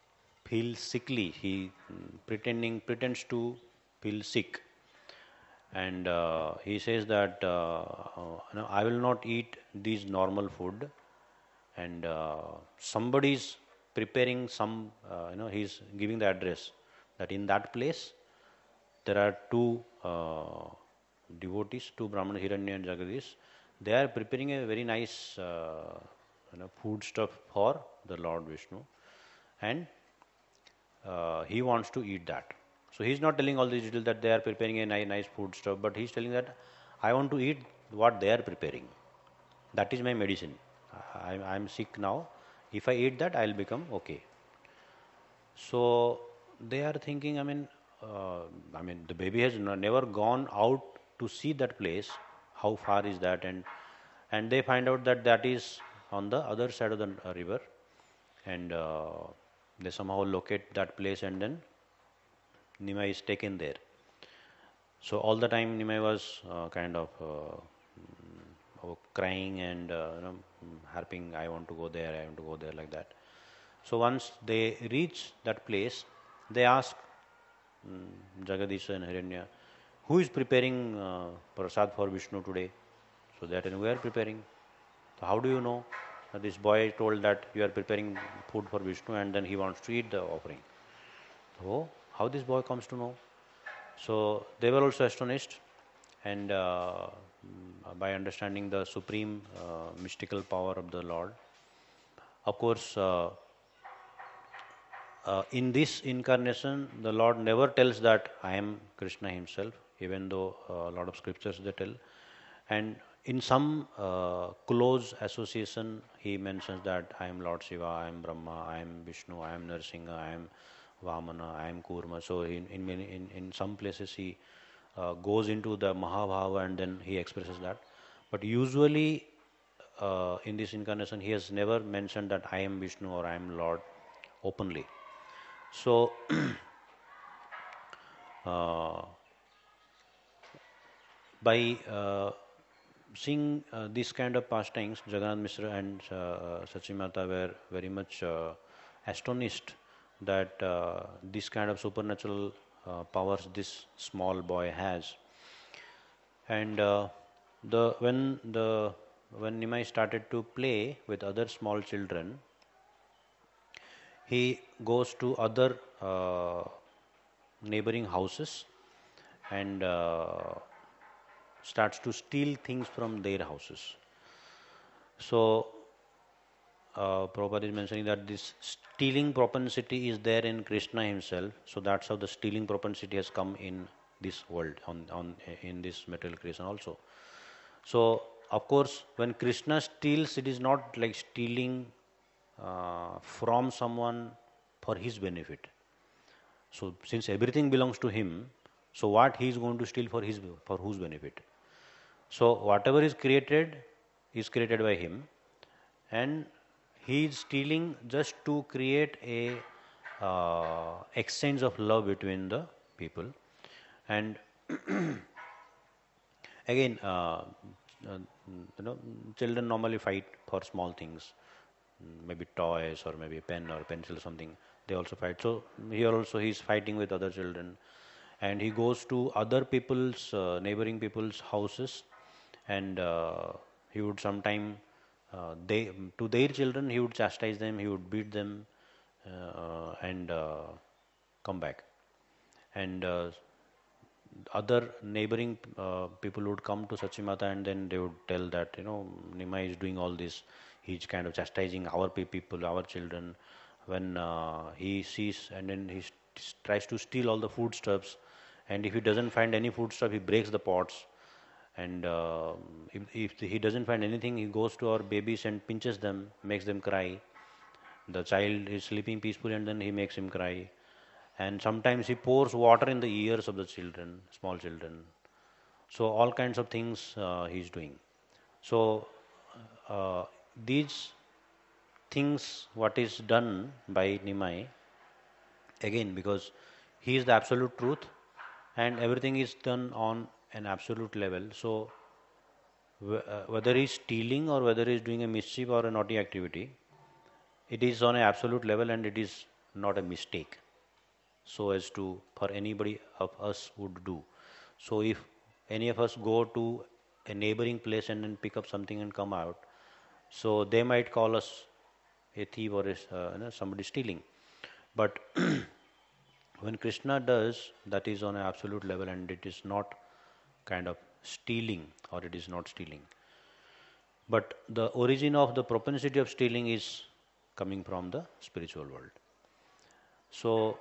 feel sickly. He mm, pretending pretends to feel sick, and uh, he says that uh, uh, you know, I will not eat these normal food, and uh, somebody is preparing some, uh, you know, he's giving the address that in that place there are two uh, devotees, two Brahmana, Hiranya and Jagadish. They are preparing a very nice uh, you know, food stuff for the Lord Vishnu, and uh, he wants to eat that. So he's not telling all these details that they are preparing a nice, nice food stuff, but he's telling that I want to eat what they are preparing. That is my medicine. I, I'm sick now. If I eat that, I'll become okay. So they are thinking. I mean, uh, I mean, the baby has no, never gone out to see that place. How far is that? And and they find out that that is on the other side of the uh, river, and uh, they somehow locate that place, and then Nimai is taken there. So all the time Nimai was uh, kind of uh, mm, crying and uh, you know, harping, I want to go there, I want to go there, like that. So once they reach that place, they ask um, Jagadish and Hiranya, who is preparing uh, prasad for Vishnu today? So that we are preparing. So how do you know? Uh, this boy told that you are preparing food for Vishnu and then he wants to eat the offering. So how this boy comes to know? So they were also astonished, and uh, by understanding the supreme uh, mystical power of the Lord. Of course, uh, uh, in this incarnation, the Lord never tells that I am Krishna himself, even though uh, a lot of scriptures they tell. And in some uh, close association, he mentions that I am Lord Shiva, I am Brahma, I am Vishnu, I am Narsingha, I am Vamana, I am Kurma. So in in many, in, in some places he uh, goes into the Mahabhava and then he expresses that. But usually uh, in this incarnation, he has never mentioned that I am Vishnu or I am Lord openly. So uh, by uh, seeing uh, this kind of pastimes, Jagannath Mishra and uh, Sachi Mata were very much uh, astonished that uh, this kind of supernatural uh, powers this small boy has. And uh, the when the when Nimai started to play with other small children, he goes to other uh, neighboring houses and uh, starts to steal things from their houses. So, uh, Prabhupada is mentioning that this stealing propensity is there in Krishna himself. So that's how the stealing propensity has come in this world, on, on in this material creation also. So, of course, when Krishna steals, it is not like stealing uh, from someone for his benefit. So, since everything belongs to him, so what he is going to steal for his for whose benefit? So, whatever is created is created by him, and he is stealing just to create a uh, exchange of love between the people. And again, uh, uh, you know, children normally fight for small things, maybe toys or maybe a pen or pencil or something. They also fight. So here also he is fighting with other children, and he goes to other people's uh, neighboring people's houses, and uh, he would sometime uh, they to their children he would chastise them, he would beat them, uh, and uh, come back. And uh, other neighboring uh, people would come to Sachimata and then they would tell that, you know, Nimai is doing all this. He's kind of chastising our people, our children. When uh, he sees and then he st- tries to steal all the foodstuffs, and if he doesn't find any foodstuff, he breaks the pots. And uh, if, if he doesn't find anything, he goes to our babies and pinches them, makes them cry. The child is sleeping peacefully and then he makes him cry. And sometimes he pours water in the ears of the children, small children. So all kinds of things uh, he is doing. So uh, these things, what is done by Nimai, again because he is the absolute truth, and everything is done on an absolute level. So uh, whether he is stealing or whether he is doing a mischief or a naughty activity, it is on an absolute level and it is not a mistake, so as to for anybody of us would do. So if any of us go to a neighboring place and then pick up something and come out, so they might call us a thief or a, uh, you know, somebody stealing. But when Krishna does, that is on an absolute level, and it is not kind of stealing, or it is not stealing. But the origin of the propensity of stealing is coming from the spiritual world. So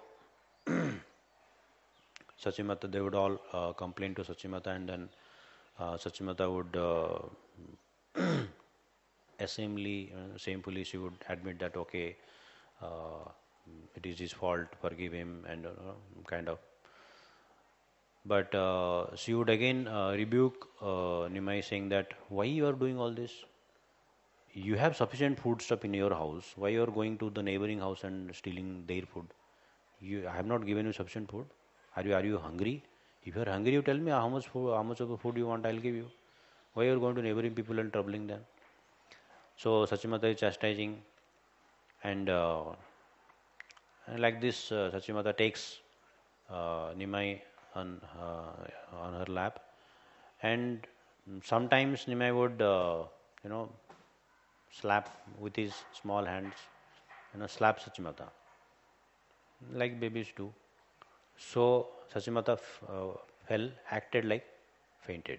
Sachimata, they would all uh, complain to Sachimata, and then uh, Sachimata would uh, assembly, uh, shamefully she would admit that, okay, uh, it is his fault, forgive him, and uh, kind of. But uh, she would again uh, rebuke uh, Nimai, saying that, why you are doing all this? You have sufficient food stuff in your house. Why you are going to the neighboring house and stealing their food? You, I have not given you sufficient food. Are you are you hungry? If you are hungry, you tell me how much food, how much of the food you want. I'll give you. Why you are going to neighboring people and troubling them? So Sachimata is chastising, and, uh, and like this, uh, Sachimata takes uh, Nimai on uh, on her lap, and sometimes Nimai would, uh, you know, slap with his small hands, you know, slap Sachimata, like babies do. So Sachimata f- uh, fell, acted like fainted.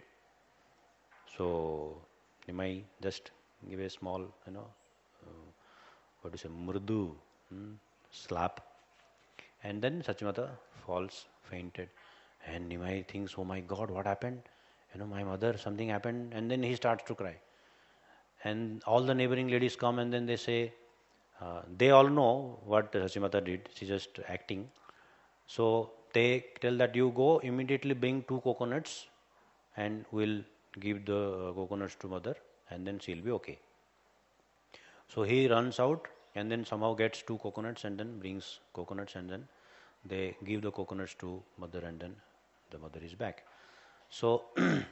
So Nimai just give a small, you know, uh, what is a murdu, hmm, slap, and then Sachimata falls fainted, and Nimai thinks, oh my God, what happened? You know, my mother, something happened, and then he starts to cry. And all the neighboring ladies come, and then they say, uh, they all know what Sachimata did. She's just acting. So they tell that you go immediately bring two coconuts, and we'll give the uh, coconuts to mother, and then she'll be okay. So he runs out and then somehow gets two coconuts and then brings coconuts, and then they give the coconuts to mother, and then the mother is back. So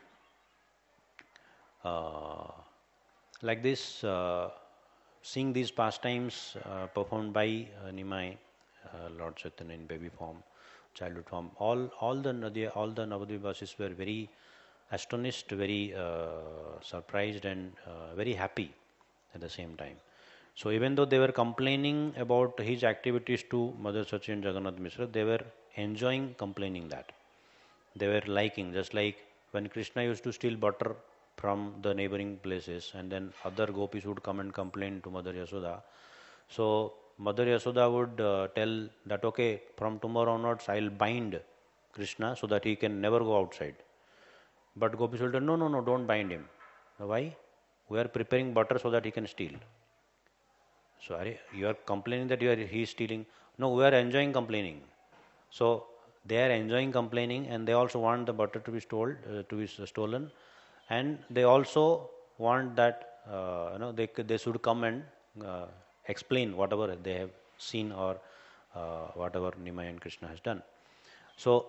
uh, like this, uh, seeing these pastimes uh, performed by uh, Nimai, uh, Lord Chaitanya in baby form, childhood form, all all the Nadia, all the Navadvipasis were very astonished, very uh, surprised, and uh, very happy at the same time. So even though they were complaining about his activities to Mother Sachi and Jagannath Mishra, they were enjoying complaining that. They were liking, just like when Krishna used to steal butter from the neighboring places, and then other gopis would come and complain to Mother Yasoda. So Mother Yasoda would uh, tell that, okay, from tomorrow onwards I'll bind Krishna so that he can never go outside. But gopis will tell, no, no, no, don't bind him. Why? We are preparing butter so that he can steal. So are you, you are complaining that you are he is stealing. No, we are enjoying complaining. So they are enjoying complaining, and they also want the butter to be stolen, uh, to be stolen, and they also want that uh, you know they they should come and uh, explain whatever they have seen, or uh, whatever Nimai and Krishna has done. So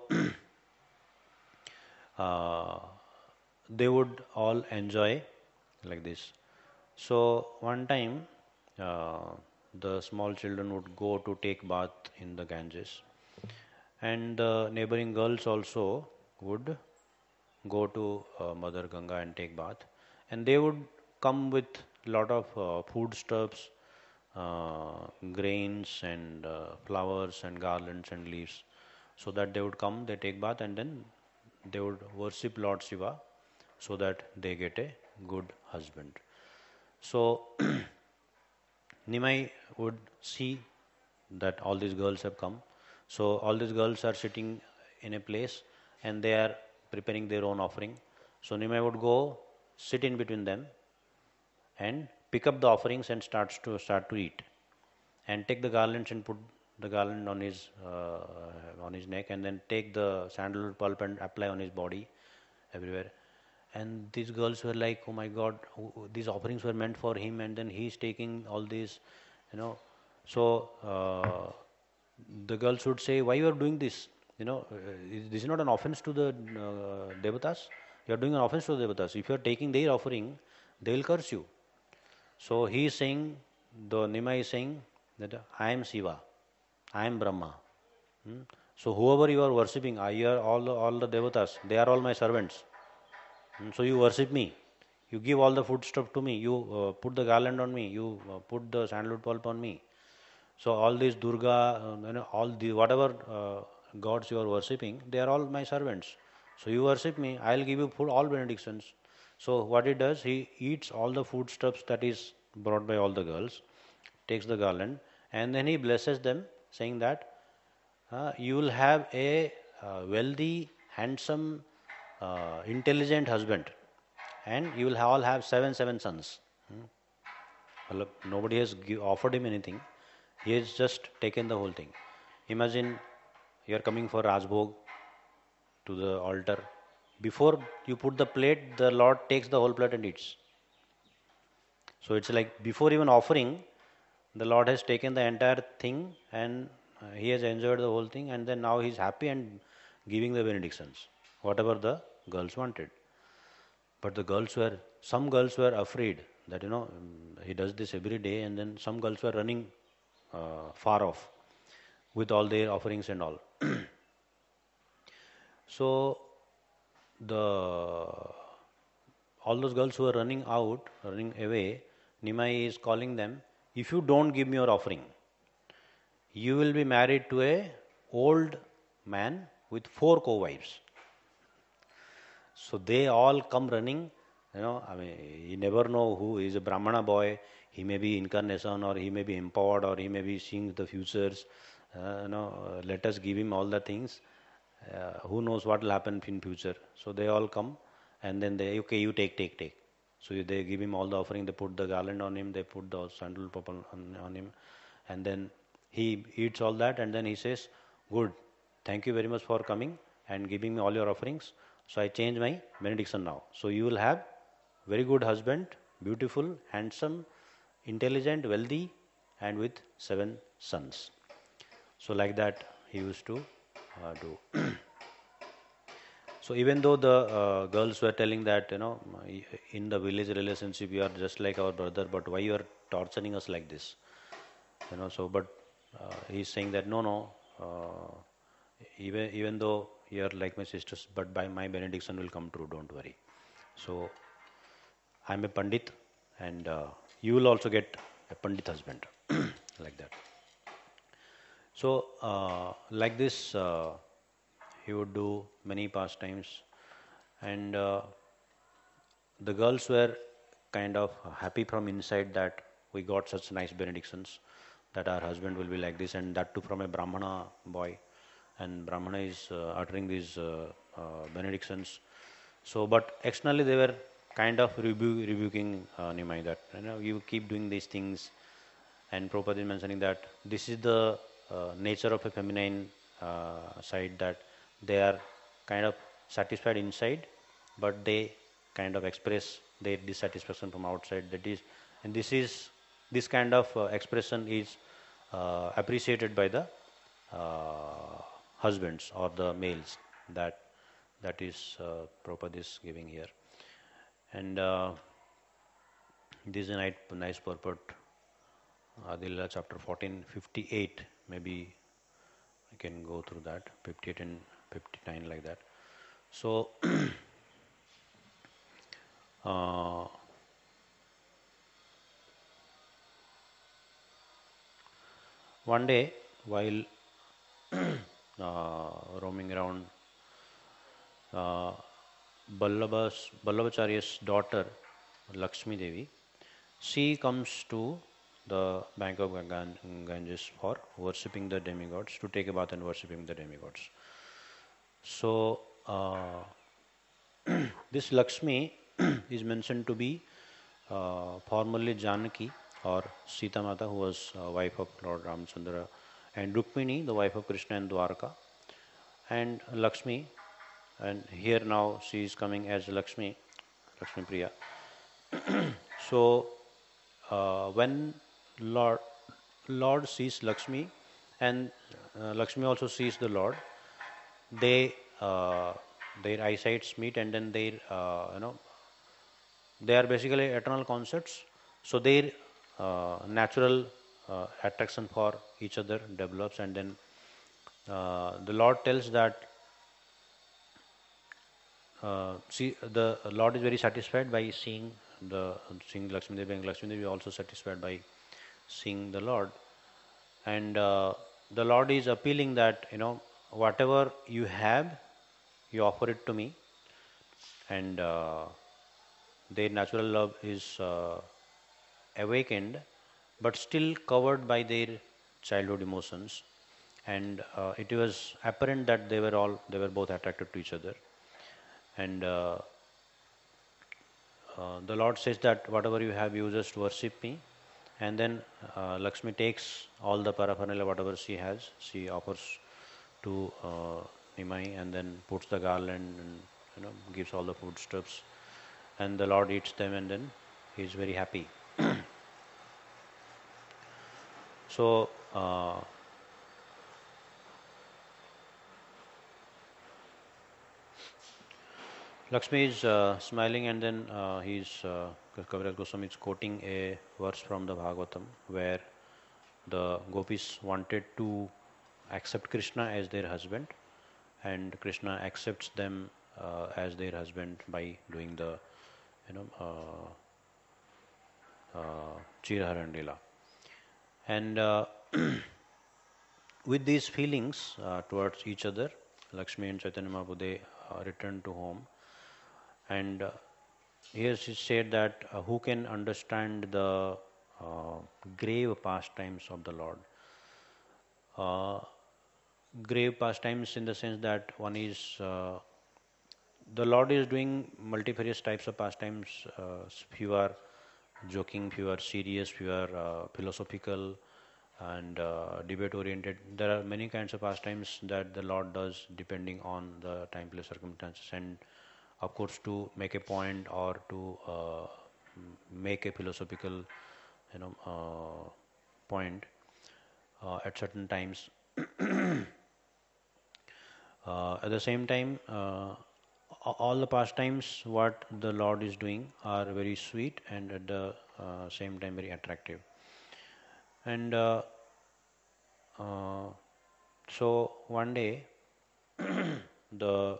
uh, they would all enjoy like this. So one time, uh, the small children would go to take bath in the Ganges, and the neighboring girls also would go to uh, Mother Ganga and take bath, and they would come with lot of uh, foodstuffs, uh, grains, and uh, flowers, and garlands, and leaves, so that they would come, they take bath, and then they would worship Lord Shiva, so that they get a good husband. So Nimai would see that all these girls have come. So all these girls are sitting in a place, and they are preparing their own offering. So Nimai would go sit in between them and pick up the offerings and starts to start to eat, and take the garlands and put the garland on his uh, on his neck, and then take the sandalwood pulp and apply on his body everywhere. And these girls were like, oh my God, these offerings were meant for him, and then he's taking all these, you know. So uh, the girls would say, why you are doing this? You know, uh, this is not an offense to the uh, devatas. You are doing an offense to the devatas. If you are taking their offering, they will curse you. So he is saying, the Nimai is saying that I am Shiva, I am Brahma. Hmm? So whoever you are worshipping, I are all the, all the devatas, they are all my servants. Mm, So you worship me. You give all the food stuff to me. You uh, put the garland on me. You uh, put the sandalwood pulp on me. So all these Durga, um, you know, all the whatever uh, gods you are worshipping, they are all my servants. So you worship me, I'll give you food, all benedictions. So what he does, he eats all the foodstuffs that is brought by all the girls, takes the garland, and then he blesses them, saying that uh, you will have a uh, wealthy, handsome, uh, intelligent husband, and you will all have seven seven sons. Hmm. Well, nobody has give, offered him anything. He has just taken the whole thing. Imagine you are coming for Rajbhog to the altar. Before you put the plate, the Lord takes the whole plate and eats. So it's like before even offering, the Lord has taken the entire thing and uh, he has enjoyed the whole thing, and then now he is happy and giving the benedictions, whatever the girls wanted. But the girls were, some girls were afraid that, you know, mm, he does this every day, and then some girls were running uh, far off with all their offerings and all. So the all those girls who are running out, running away, Nimai is calling them, if you don't give me your offering, you will be married to a old man with four co-wives. So they all come running. You know, I mean, you never know who is a Brahmana boy. He may be incarnation, or he may be empowered, or he may be seeing the futures. Uh, you know, uh, let us give him all the things. Uh, who knows what will happen in future? So they all come, and then they, okay, you take, take, take. So they give him all the offering. They put the garland on him. They put the sandal purple on, on him, and then he eats all that, and then he says, "Good, thank you very much for coming and giving me all your offerings. So I change my benediction now. So you will have very good husband, beautiful, handsome, intelligent, wealthy, and with seven sons." So like that he used to uh, do. So even though the uh, girls were telling that, you know, in the village relationship you are just like our brother, but why you are torturing us like this? You know, so but uh, he's saying that no, no. Uh, even even though you are like my sisters, but by my benediction will come true. Don't worry. So I'm a pandit, and uh, you will also get a pandit husband, like that. So uh, like this, uh, he would do many pastimes, and uh, the girls were kind of happy from inside that we got such nice benedictions, that our husband will be like this, and that too from a Brahmana boy, and Brahmana is uh, uttering these uh, uh, benedictions. So, but externally they were kind of rebu- rebuking uh, Nimai that, you know, you keep doing these things, and Prabhupada is mentioning that this is the uh, nature of a feminine uh, side, that they are kind of satisfied inside, but they kind of express their dissatisfaction from outside. That is, and this is this kind of uh, expression is uh, appreciated by the uh, husbands or the males. That that is uh, Prabhupada is giving here, and uh, this is a nice, nice purport. Adila chapter fourteen, fifty-eight, maybe I can go through that, fifty-eight and fifty-nine, like that. So, uh, one day while uh, roaming around, uh, Vallabha's, Vallabhacharya's daughter, Lakshmi Devi, she comes to the bank of Gangan- Ganges for worshipping the demigods, to take a bath and worshipping the demigods. So, uh, this Lakshmi is mentioned to be uh, formerly Janaki or Sita Mata, who was uh, wife of Lord Ramchandra, and Rukmini, the wife of Krishna in Dwarka, and Lakshmi, and here now she is coming as Lakshmi, Lakshmi Priya. So uh, when Lord Lord sees Lakshmi, and uh, Lakshmi also sees the Lord, they uh, their eyesights meet, and then their uh, you know they are basically eternal concepts. So their uh, natural uh, attraction for each other develops, and then uh, the Lord tells that uh, see, the Lord is very satisfied by seeing the seeing Lakshmi Devi, and Lakshmi Devi is also satisfied by seeing the Lord. And uh, the Lord is appealing that, you know, whatever you have, you offer it to me, and uh, their natural love is uh, awakened, but still covered by their childhood emotions. And uh, it was apparent that they were all they were both attracted to each other. And uh, uh, the Lord says that whatever you have, you just worship me. And then uh, Lakshmi takes all the paraphernalia, whatever she has, she offers to uh, Nimai, and then puts the garland and, you know, gives all the foodstuffs, and the Lord eats them, and then he is very happy. So uh, Lakshmi is uh, smiling, and then uh, he's uh, Kaviraj Goswami is quoting a verse from the Bhagavatam where the gopis wanted to accept Krishna as their husband, and Krishna accepts them uh, as their husband by doing the, you know, uh, uh, Chiraharan Lila. And uh, with these feelings uh, towards each other, Lakshmi and Chaitanya Mahaprabhu, they uh, returned to home. And uh, here she said that uh, who can understand the uh, grave pastimes of the Lord? Uh, grave pastimes in the sense that one is, uh, the Lord is doing multifarious types of pastimes. Uh, few are joking, few are serious, few are uh, philosophical and uh, debate oriented. There are many kinds of pastimes that the Lord does depending on the time, place, circumstances, and of course to make a point or to uh, make a philosophical, you know, uh, point uh, at certain times. Uh, at the same time, uh, all the pastimes what the Lord is doing are very sweet and at the uh, same time very attractive. And uh, uh, so one day, the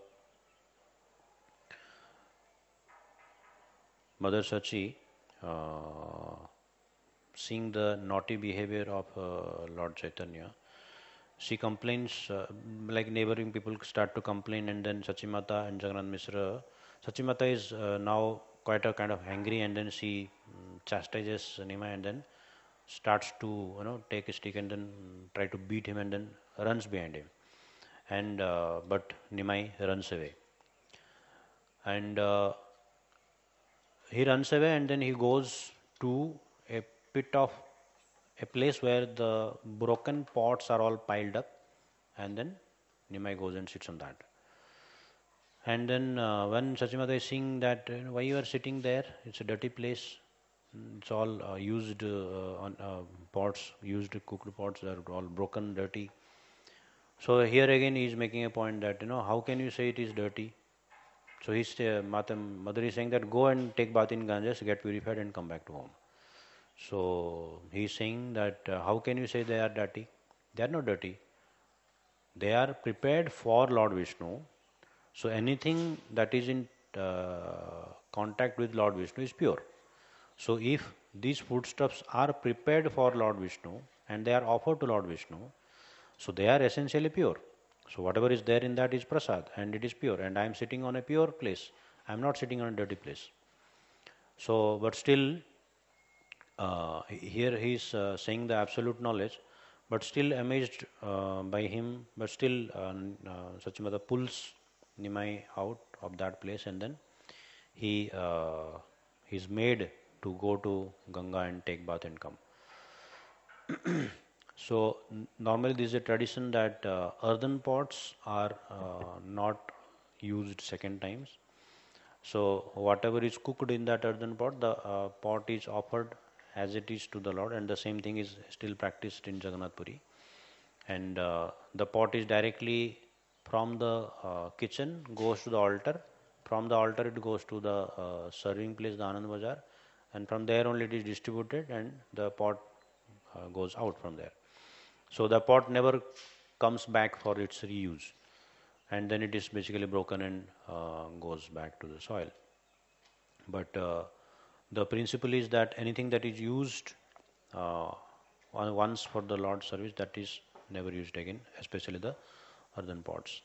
Mother Sachi, uh, seeing the naughty behavior of uh, Lord Chaitanya, she complains, uh, like neighboring people start to complain, and then Sachimata and Jagannath Mishra. Sachimata is uh, now quite a kind of angry, and then she um, chastises Nimai, and then starts to, you know, take a stick and then try to beat him, and then runs behind him. And uh, but Nimai runs away, and uh, he runs away, and then he goes to a pit of a place where the broken pots are all piled up, and then Nimai goes and sits on that. And then uh, when Sachimata is seeing that, you know, why you are sitting there, it's a dirty place, it's all uh, used uh, on uh, pots, used cooked pots, are all broken, dirty. So here again he is making a point that, you know, how can you say it is dirty? So his uh, mother is saying that go and take bath in Ganges, get purified and come back to home. So he is saying that uh, how can you say they are dirty? They are not dirty. They are prepared for Lord Vishnu. So anything that is in uh, contact with Lord Vishnu is pure. So if these foodstuffs are prepared for Lord Vishnu and they are offered to Lord Vishnu, so they are essentially pure. So whatever is there in that is prasad and it is pure, and I am sitting on a pure place. I am not sitting on a dirty place. So, but still, uh, here he is uh, saying the absolute knowledge, but still amazed uh, by him, but still uh, uh, Sachimata pulls Nimai out of that place, and then he uh, is made to go to Ganga and take bath and come. So normally there is a tradition that uh, earthen pots are uh, not used second times. So whatever is cooked in that earthen pot, the uh, pot is offered as it is to the Lord, and the same thing is still practiced in Jagannath Puri. And uh, the pot is directly from the uh, kitchen goes to the altar. From the altar it goes to the uh, serving place, the Anand Bazaar, and from there only it is distributed, and the pot uh, goes out from there. So the pot never comes back for its reuse. and then it is basically broken and uh, goes back to the soil. But uh, the principle is that anything that is used uh, once for the Lord's service, that is never used again, especially the earthen pots.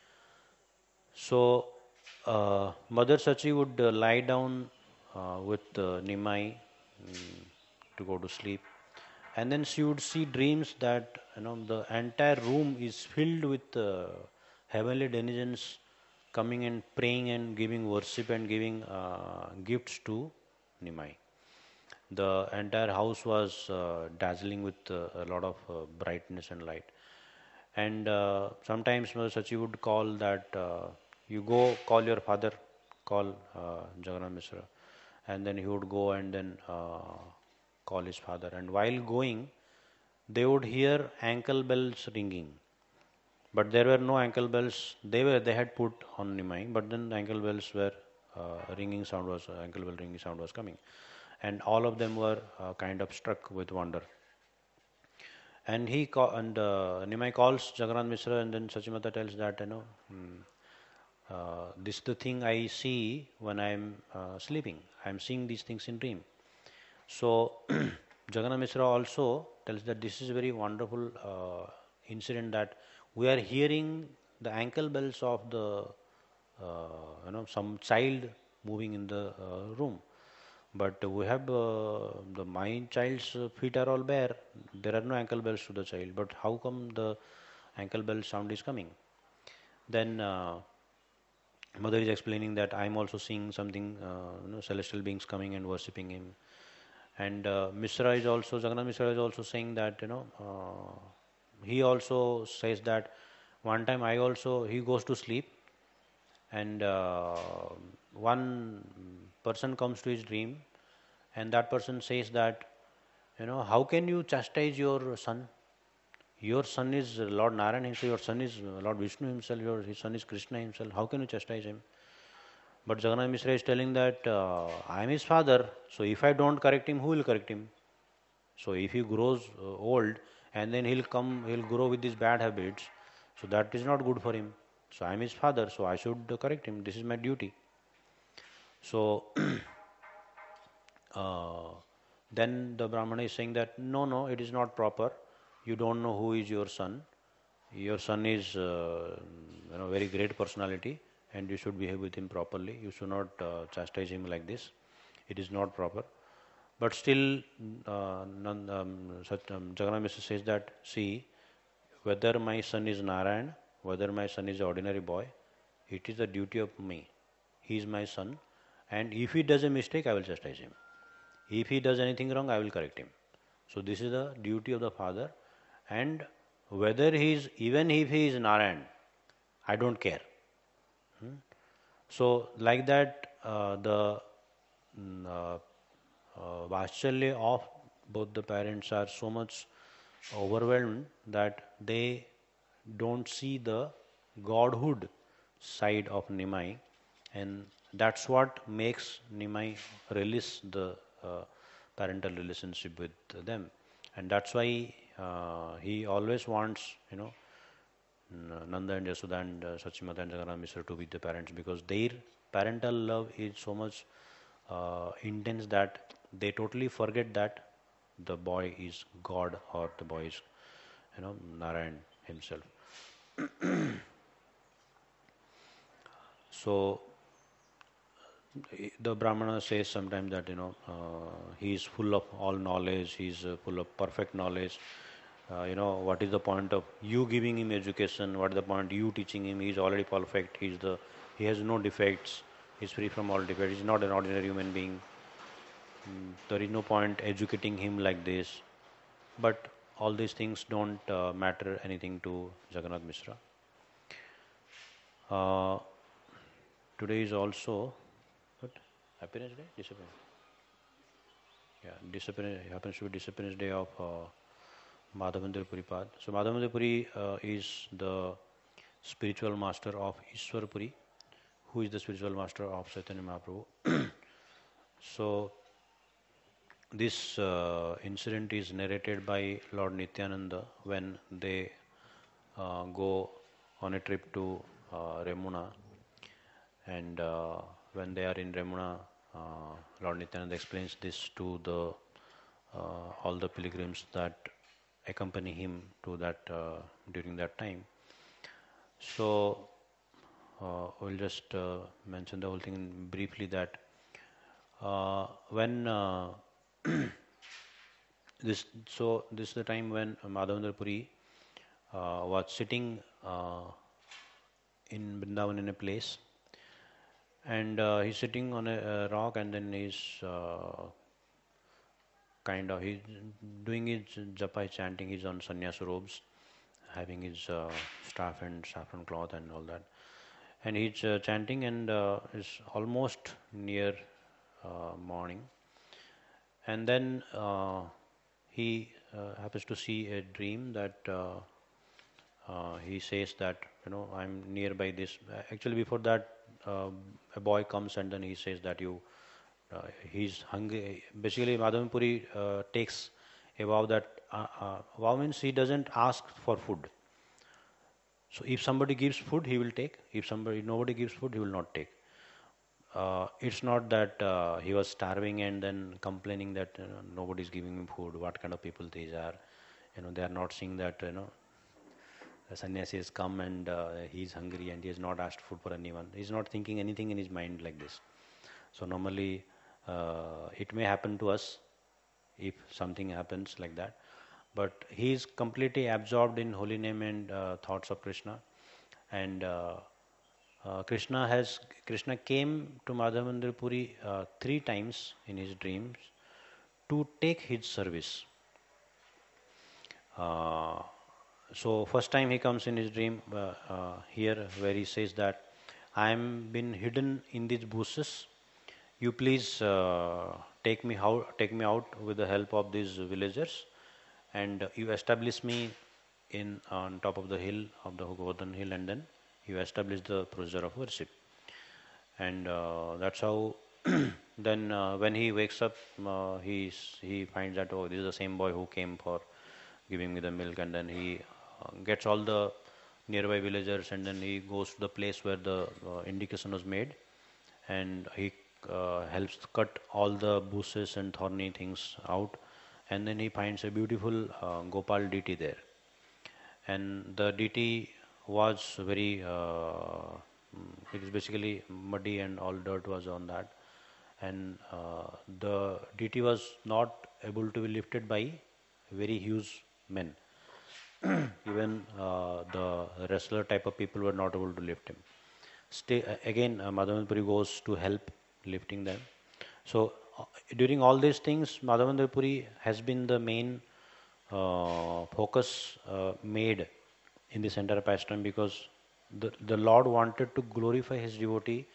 So, uh, Mother Sachi would uh, lie down uh, with uh, Nimai mm, to go to sleep, and then she would see dreams that you know the entire room is filled with uh, heavenly denizens coming and praying and giving worship and giving uh, gifts to Nimai. The entire house was uh, dazzling with uh, a lot of uh, brightness and light. And uh, sometimes Mother Sachi would call that uh, you go call your father, call uh, Jagannath Mishra, and then he would go and then uh, call his father. And while going, they would hear ankle bells ringing, but there were no ankle bells. They were they had put on Nimai, but then the ankle bells were uh, ringing sound was uh, ankle bell ringing sound was coming, and all of them were uh, kind of struck with wonder. And he call, and uh, Nimai calls Jagannath Mishra, and then Sachimata tells that you know hmm, uh, this is the thing I see when I am uh, sleeping. I am seeing these things in dream. So Jagannath Mishra also tells that this is a very wonderful uh, incident, that we are hearing the ankle bells of the uh, you know some child moving in the uh, room, but we have uh, the my child's feet are all bare. There are no ankle bells to the child. But how come the ankle bell sound is coming? Then uh, mother is explaining that I am also seeing something, uh, you know, celestial beings coming and worshipping him. And uh, Mishra is also Jagannath Mishra is also saying that you know uh, he also says that one time I also he goes to sleep, and uh, one person comes to his dream, and that person says that you know how can you chastise your son? Your son is Lord Narayan himself, your son is Lord Vishnu himself, your his son is Krishna himself. How can you chastise him? But Jagannath Mishra is telling that uh, I am his father, so if I don't correct him, who will correct him? So if he grows uh, old and then he'll come, he'll grow with these bad habits, so that is not good for him. So I am his father, so I should uh, correct him. This is my duty. So uh, then the Brahmana is saying that no, no, it is not proper. You don't know who is your son. Your son is uh, you know very great personality, and you should behave with him properly. You should not uh, chastise him like this. It is not proper. But still, uh, none, um, such, um, Jagannath Mishra says that, see, whether my son is Narayan, whether my son is an ordinary boy, it is the duty of me. He is my son, and if he does a mistake, I will chastise him. If he does anything wrong, I will correct him. So this is the duty of the father, and whether he is, even if he is Narayan, I don't care. Hmm? So like that, uh, the mm, uh, uh, Vatshalya of both the parents are so much overwhelmed that they don't see the godhood side of Nimai, and that's what makes Nimai release the uh, parental relationship with them, and that's why uh, he always wants, you know, Nanda and Yashoda and uh, Sachimata and Jagannath Mishra to be the parents, because their parental love is so much uh, intense that they totally forget that the boy is God, or the boy is, you know, Narayan himself. So the Brahmana says sometimes that you know uh, he is full of all knowledge, he is uh, full of perfect knowledge. Uh, you know what is the point of you giving him education? What is the point you teaching him? He is already perfect. He is the he has no defects. He is free from all defects. He is not an ordinary human being. Mm, there is no point educating him like this. But all these things don't uh, matter anything to Jagannath Mishra. Uh, today is also what? Happiness Day? Discipline. Yeah, discipline happens to be Disciplinary Day of uh, Madhavendra Puri Pad. So Madhavendra Puri uh, is the spiritual master of Ishwar Puri, who is the spiritual master of Chaitanya Mahaprabhu. So this uh, incident is narrated by Lord Nityananda when they uh, go on a trip to uh, Remuna, and uh, when they are in Remuna, uh, Lord Nityananda explains this to the uh, all the pilgrims that accompany him to that uh, during that time. So uh, we'll just uh, mention the whole thing briefly that uh, when uh, this so this is the time when Madhavendra Puri uh, was sitting uh, in Vrindavan in a place, and uh, he's sitting on a, a rock, and then he's uh, kind of he's doing his japa, chanting. He's on sannyas robes, having his uh, staff and saffron cloth and all that, and he's uh, chanting, and uh, it's almost near uh, morning, and then uh, he uh, happens to see a dream that uh, uh, he says that, you know, I'm nearby this. Actually, before that, uh, a boy comes and then he says that you uh, he's hungry. Basically, Madhavan Puri uh, takes a vow that uh, uh, vow means he doesn't ask for food. So if somebody gives food, he will take. If somebody nobody gives food, he will not take. Uh, it's not that uh, he was starving and then complaining that, you know, nobody is giving him food. What kind of people these are? You know, they are not seeing that, you know, the sannyasi has come and uh, he is hungry and he has not asked food for anyone. He is not thinking anything in his mind like this. So normally uh, it may happen to us if something happens like that. But he is completely absorbed in holy name and uh, thoughts of Krishna. And uh, uh, Krishna has Krishna came to Madhavendra Puri uh, three times in his dreams to take his service. Uh, so first time he comes in his dream uh, uh, here where he says that I am been hidden in these bushes. You please uh, take me how take me out with the help of these villagers, and you establish me in on top of the hill of the Govardhan hill, and then you establish the procedure of worship, and uh, that's how. Then uh, when he wakes up, uh, he he finds that, oh, this is the same boy who came for giving me the milk, and then he uh, gets all the nearby villagers, and then he goes to the place where the uh, indication was made, and he uh, helps cut all the bushes and thorny things out, and then he finds a beautiful uh, Gopal deity there, and the deity was very uh, it is basically muddy and all dirt was on that, and uh, the deity was not able to be lifted by very huge men. Even uh, the wrestler type of people were not able to lift him. Stay, again, uh, Madhavendra Puri goes to help lifting them. So uh, during all these things, Madhavendra Puri has been the main uh, focus uh, made in this entire pastime, because the, the Lord wanted to glorify his devotee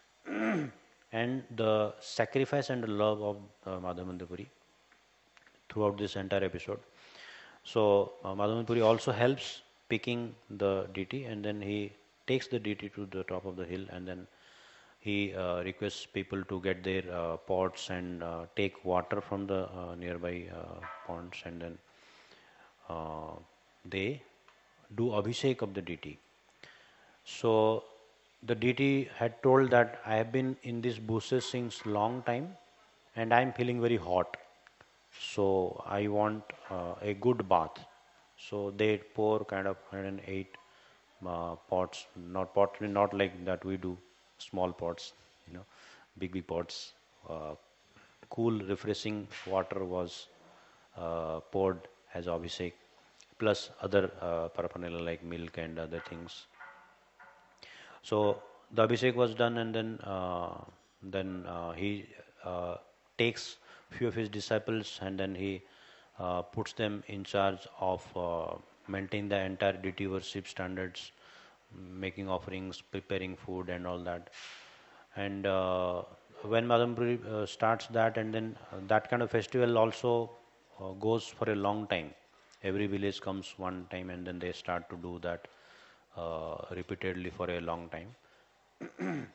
and the sacrifice and the love of uh, Madhavendra Puri throughout this entire episode. So uh, Madhavendra Puri also helps picking the deity, and then he takes the deity to the top of the hill, and then he uh, requests people to get their uh, pots and uh, take water from the uh, nearby uh, ponds, and then uh, they do abhishek of the deity. So the deity had told that I have been in these bushes since long time, and I am feeling very hot. So I want uh, a good bath. So they pour kind of one hundred eight uh, pots, not pot, not like that we do, small pots, you know, big big pots. Uh, cool, refreshing water was uh, poured as abhishek, plus other uh, paraphernalia like milk and other things. So the abhishek was done, and then uh, then uh, he uh, takes few of his disciples, and then he uh, puts them in charge of uh, maintaining the entire deity worship standards, making offerings, preparing food, and all that. And uh, when Madhampuri uh, starts that, and then uh, that kind of festival also uh, goes for a long time. Every village comes one time, and then they start to do that uh, repeatedly for a long time.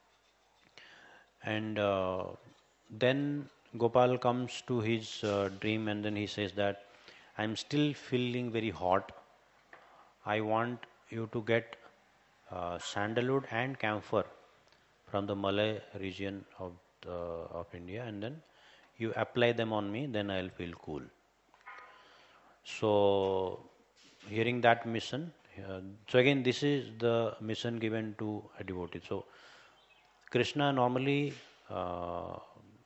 And uh, then Gopal comes to his uh, dream, and then he says that I'm still feeling very hot. I want you to get uh, sandalwood and camphor from the Malay region of the, of India, and then you apply them on me, then I'll feel cool. So, hearing that mission, uh, so again, this is the mission given to a devotee. So, Krishna normally uh,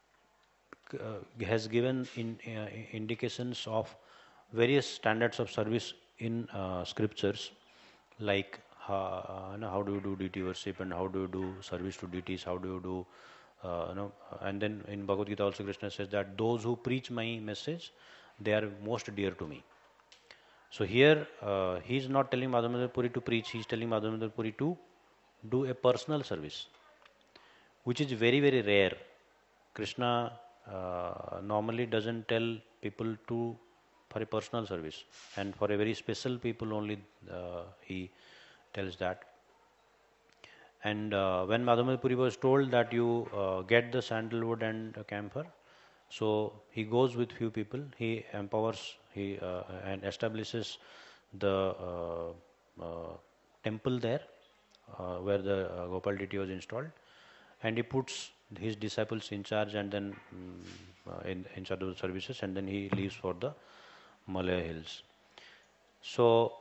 uh, has given in, uh, indications of various standards of service in uh, scriptures, like uh, you know, how do you do deity worship and how do you do service to deities, how do you do, uh, you know, and then in Bhagavad Gita also Krishna says that those who preach my message, they are most dear to me. So here uh, he is not telling Madhavendra Puri to preach, he is telling Madhavendra Puri to do a personal service, which is very very rare. Krishna uh, normally doesn't tell people to for a personal service, and for a very special people only uh, he tells that. And uh, when Madhavendra Puri was told that you uh, get the sandalwood and uh, camphor, so he goes with few people. He empowers, he uh, and establishes the uh, uh, temple there uh, where the uh, Gopal deity was installed, and he puts his disciples in charge, and then um, uh, in, in charge of the services, and then he leaves for the Malaya hills. So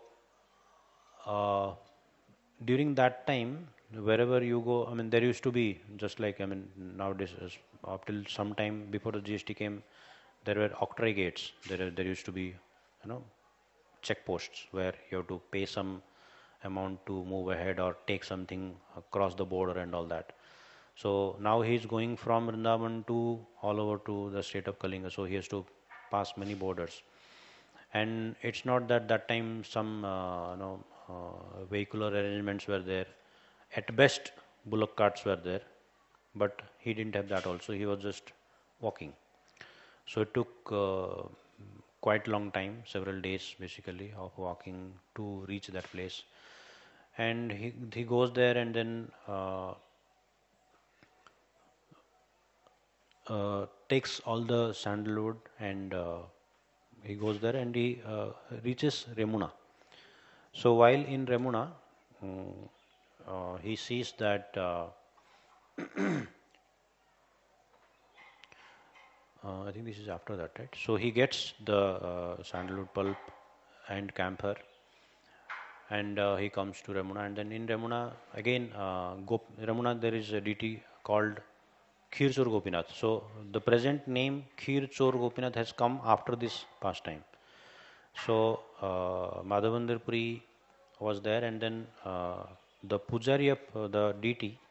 uh, during that time, wherever you go, I mean, there used to be just like I mean nowadays, up till some time before the G S T came, there were octroi gates. There there used to be, you know, checkposts where you have to pay some amount to move ahead or take something across the border and all that. So now he is going from Vrindavan to all over to the state of Kalinga. So he has to pass many borders, and it's not that that time some uh, you know uh, vehicular arrangements were there. At best, bullock carts were there, but he didn't have that. Also, he was just walking. So it took uh, quite long time, several days basically of walking to reach that place. And he he goes there and then uh, uh, takes all the sandalwood and uh, he goes there and he uh, reaches Remuna. So while in Remuna, um, uh, he sees that uh, uh, I think this is after that, right? So he gets the uh, sandalwood pulp and camphor, and uh, he comes to Remuna, and then in Remuna again, uh, Gop- Remuna there is a deity called Kheer Chor Gopinath. So the present name Kheer Chor Gopinath has come after this pastime. So uh, Madhavendra Puri was there, and then uh, the pujari of uh, the deity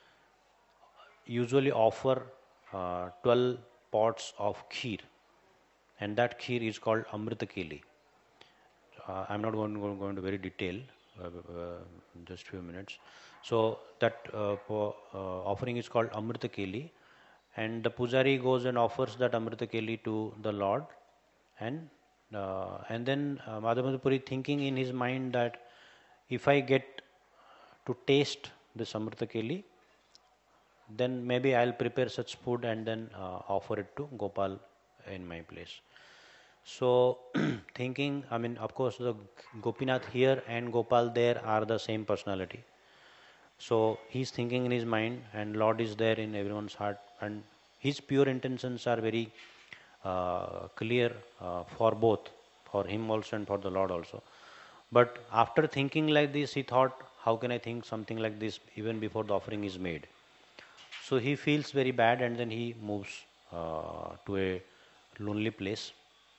usually offer uh, twelve pots of kheer, and that kheer is called Amrita Keli. Uh, I'm not going to go, go into very detail, uh, uh, just few minutes. So that uh, po- uh, offering is called Amrita Keli, and the pujari goes and offers that Amrita Keli to the Lord, and uh, and then uh, Madhavendra Puri thinking in his mind that if I get to taste this Amrita Keli, then maybe I'll prepare such food and then uh, offer it to Gopal in my place. So, thinking, I mean, of course, the Gopinath here and Gopal there are the same personality. So, he's thinking in his mind, and Lord is there in everyone's heart, and his pure intentions are very uh, clear uh, for both, for him also and for the Lord also. But after thinking like this, he thought, how can I think something like this even before the offering is made? So he feels very bad, and then he moves uh, to a lonely place.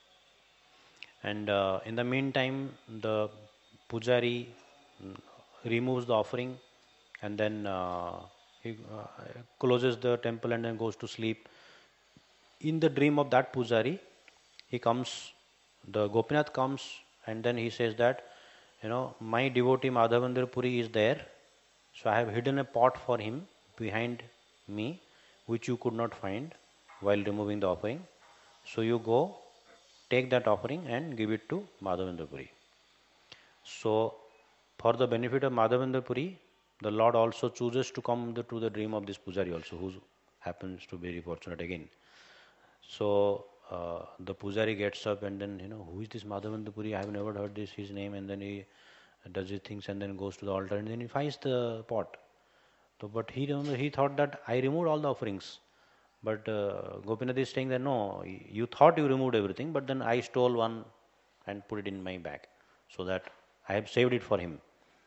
And uh, in the meantime, the pujari mm, removes the offering, and then uh, he uh, closes the temple and then goes to sleep. In the dream of that pujari, he comes, the Gopinath comes, and then he says that, you know, my devotee Madhavendra Puri is there, so I have hidden a pot for him behind me, which you could not find while removing the offering. So you go, take that offering and give it to Madhavendra Puri. So, for the benefit of Madhavendra Puri, the Lord also chooses to come the, to the dream of this pujari also, who happens to be very fortunate again. So uh, the pujari gets up and then, you know, who is this Madhavendra Puri? I have never heard this his name, and then he does his things, and then goes to the altar, and then he finds the pot. So, but he remember, he thought that I removed all the offerings. But uh, Gopinath is saying that no, you thought you removed everything, but then I stole one and put it in my bag, so that I have saved it for him.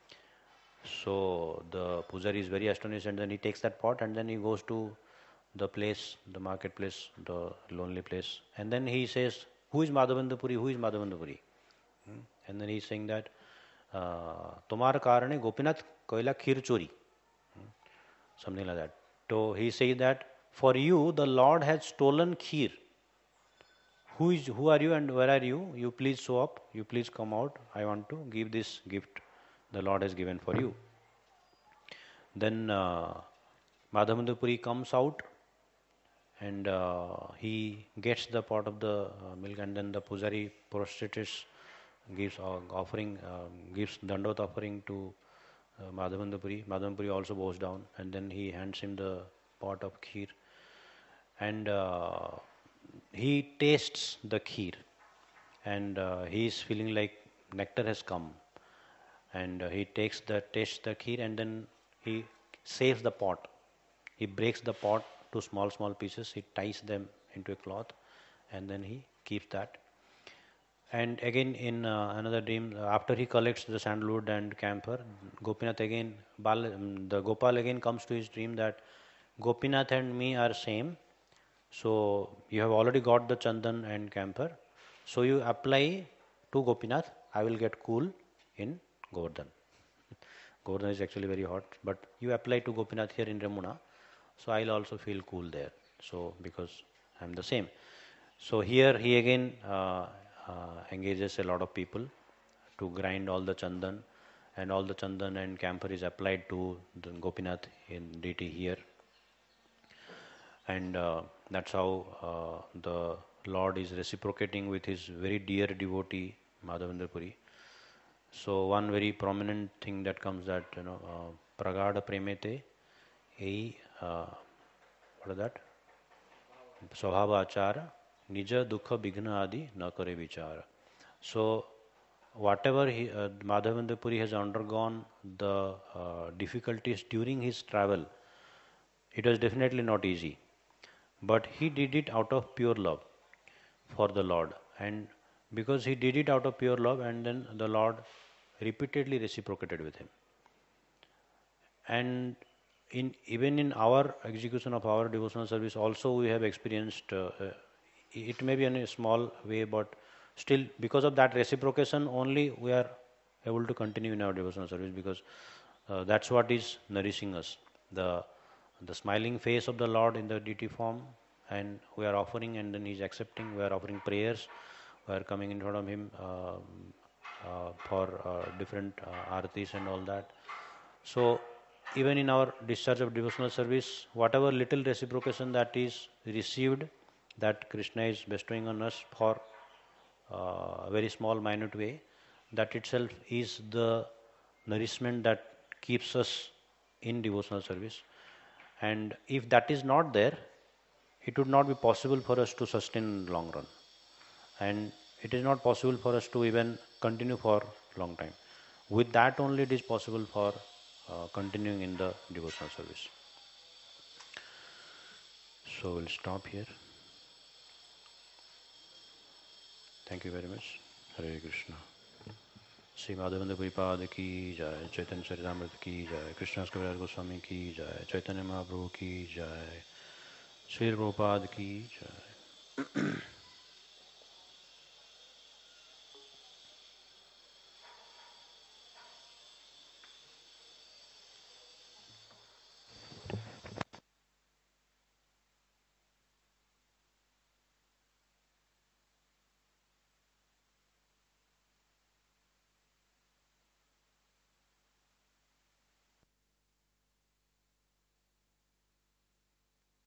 So the Pujari is very astonished, and then he takes that pot, and then he goes to the place, the marketplace, the lonely place, and then he says, "Who is Madhavendra-puri? Who is Madhavendra-puri?" Hmm? And then he's saying that तुम्हारे कारण गोपीनाथ कोयला खीर चोरी, something like that. So he says that for you the Lord has stolen kheer. Who is who are you and where are you? You please show up. You please come out. I want to give this gift the Lord has given for you. Then uh, Madhavendra Puri comes out, and uh, he gets the pot of the uh, milk, and then the Pujari prostrates, gives uh, offering, uh, gives dandot offering to uh, Madhavendra Puri. Madhavendra Puri also bows down, and then he hands him the pot of kheer, and uh, he tastes the kheer, and uh, he is feeling like nectar has come, and uh, he takes the tastes the kheer, and then he saves the pot. He breaks the pot to small small pieces. He ties them into a cloth, and then he keeps that. And again in uh, another dream, uh, after he collects the sandalwood and camphor, Gopinath again, Bal, um, the Gopal again comes to his dream that Gopinath and me are same. So you have already got the chandan and camphor. So you apply to Gopinath. I will get cool in Govardhan. Govardhan is actually very hot, but you apply to Gopinath here in Ramuna. So I'll also feel cool there. So because I'm the same. So here he again uh, uh, engages a lot of people to grind all the chandan, and all the chandan and camphor is applied to the Gopinath in deity here. And uh, that's how uh, the Lord is reciprocating with his very dear devotee Madhavendra Puri. So one very prominent thing that comes that you know uh, Pragada Premete ei uh, what is that? Swabhava Achara Nija Dukha Bigna Adi Na Kare Vichara. So whatever he, uh, Madhavendra Puri has undergone the uh, difficulties during his travel, it was definitely not easy. But he did it out of pure love for the Lord. And because he did it out of pure love, and then the Lord repeatedly reciprocated with him. And in even in our execution of our devotional service also we have experienced, uh, uh, it may be in a small way, but still because of that reciprocation only we are able to continue in our devotional service, because uh, that's what is nourishing us. The the smiling face of the Lord in the deity form, and we are offering, and then He is accepting. We are offering prayers. We are coming in front of Him uh, uh, for uh, different uh, aartis and all that. So even in our discharge of devotional service, whatever little reciprocation that is received, that Krishna is bestowing on us for uh, a very small, minute way, that itself is the nourishment that keeps us in devotional service. And if that is not there, it would not be possible for us to sustain in the long run. And it is not possible for us to even continue for a long time. With that only it is possible for uh, continuing in the devotional service. So we'll stop here. Thank you very much. Hare Krishna. Shri Madhavendra परिपाद की जय, चैतन्य चरितामृत की जय, कृष्णदास कविराज गोस्वामी की जय, चैतन्य महाप्रभु की जय, श्री प्रभुपाद की जय.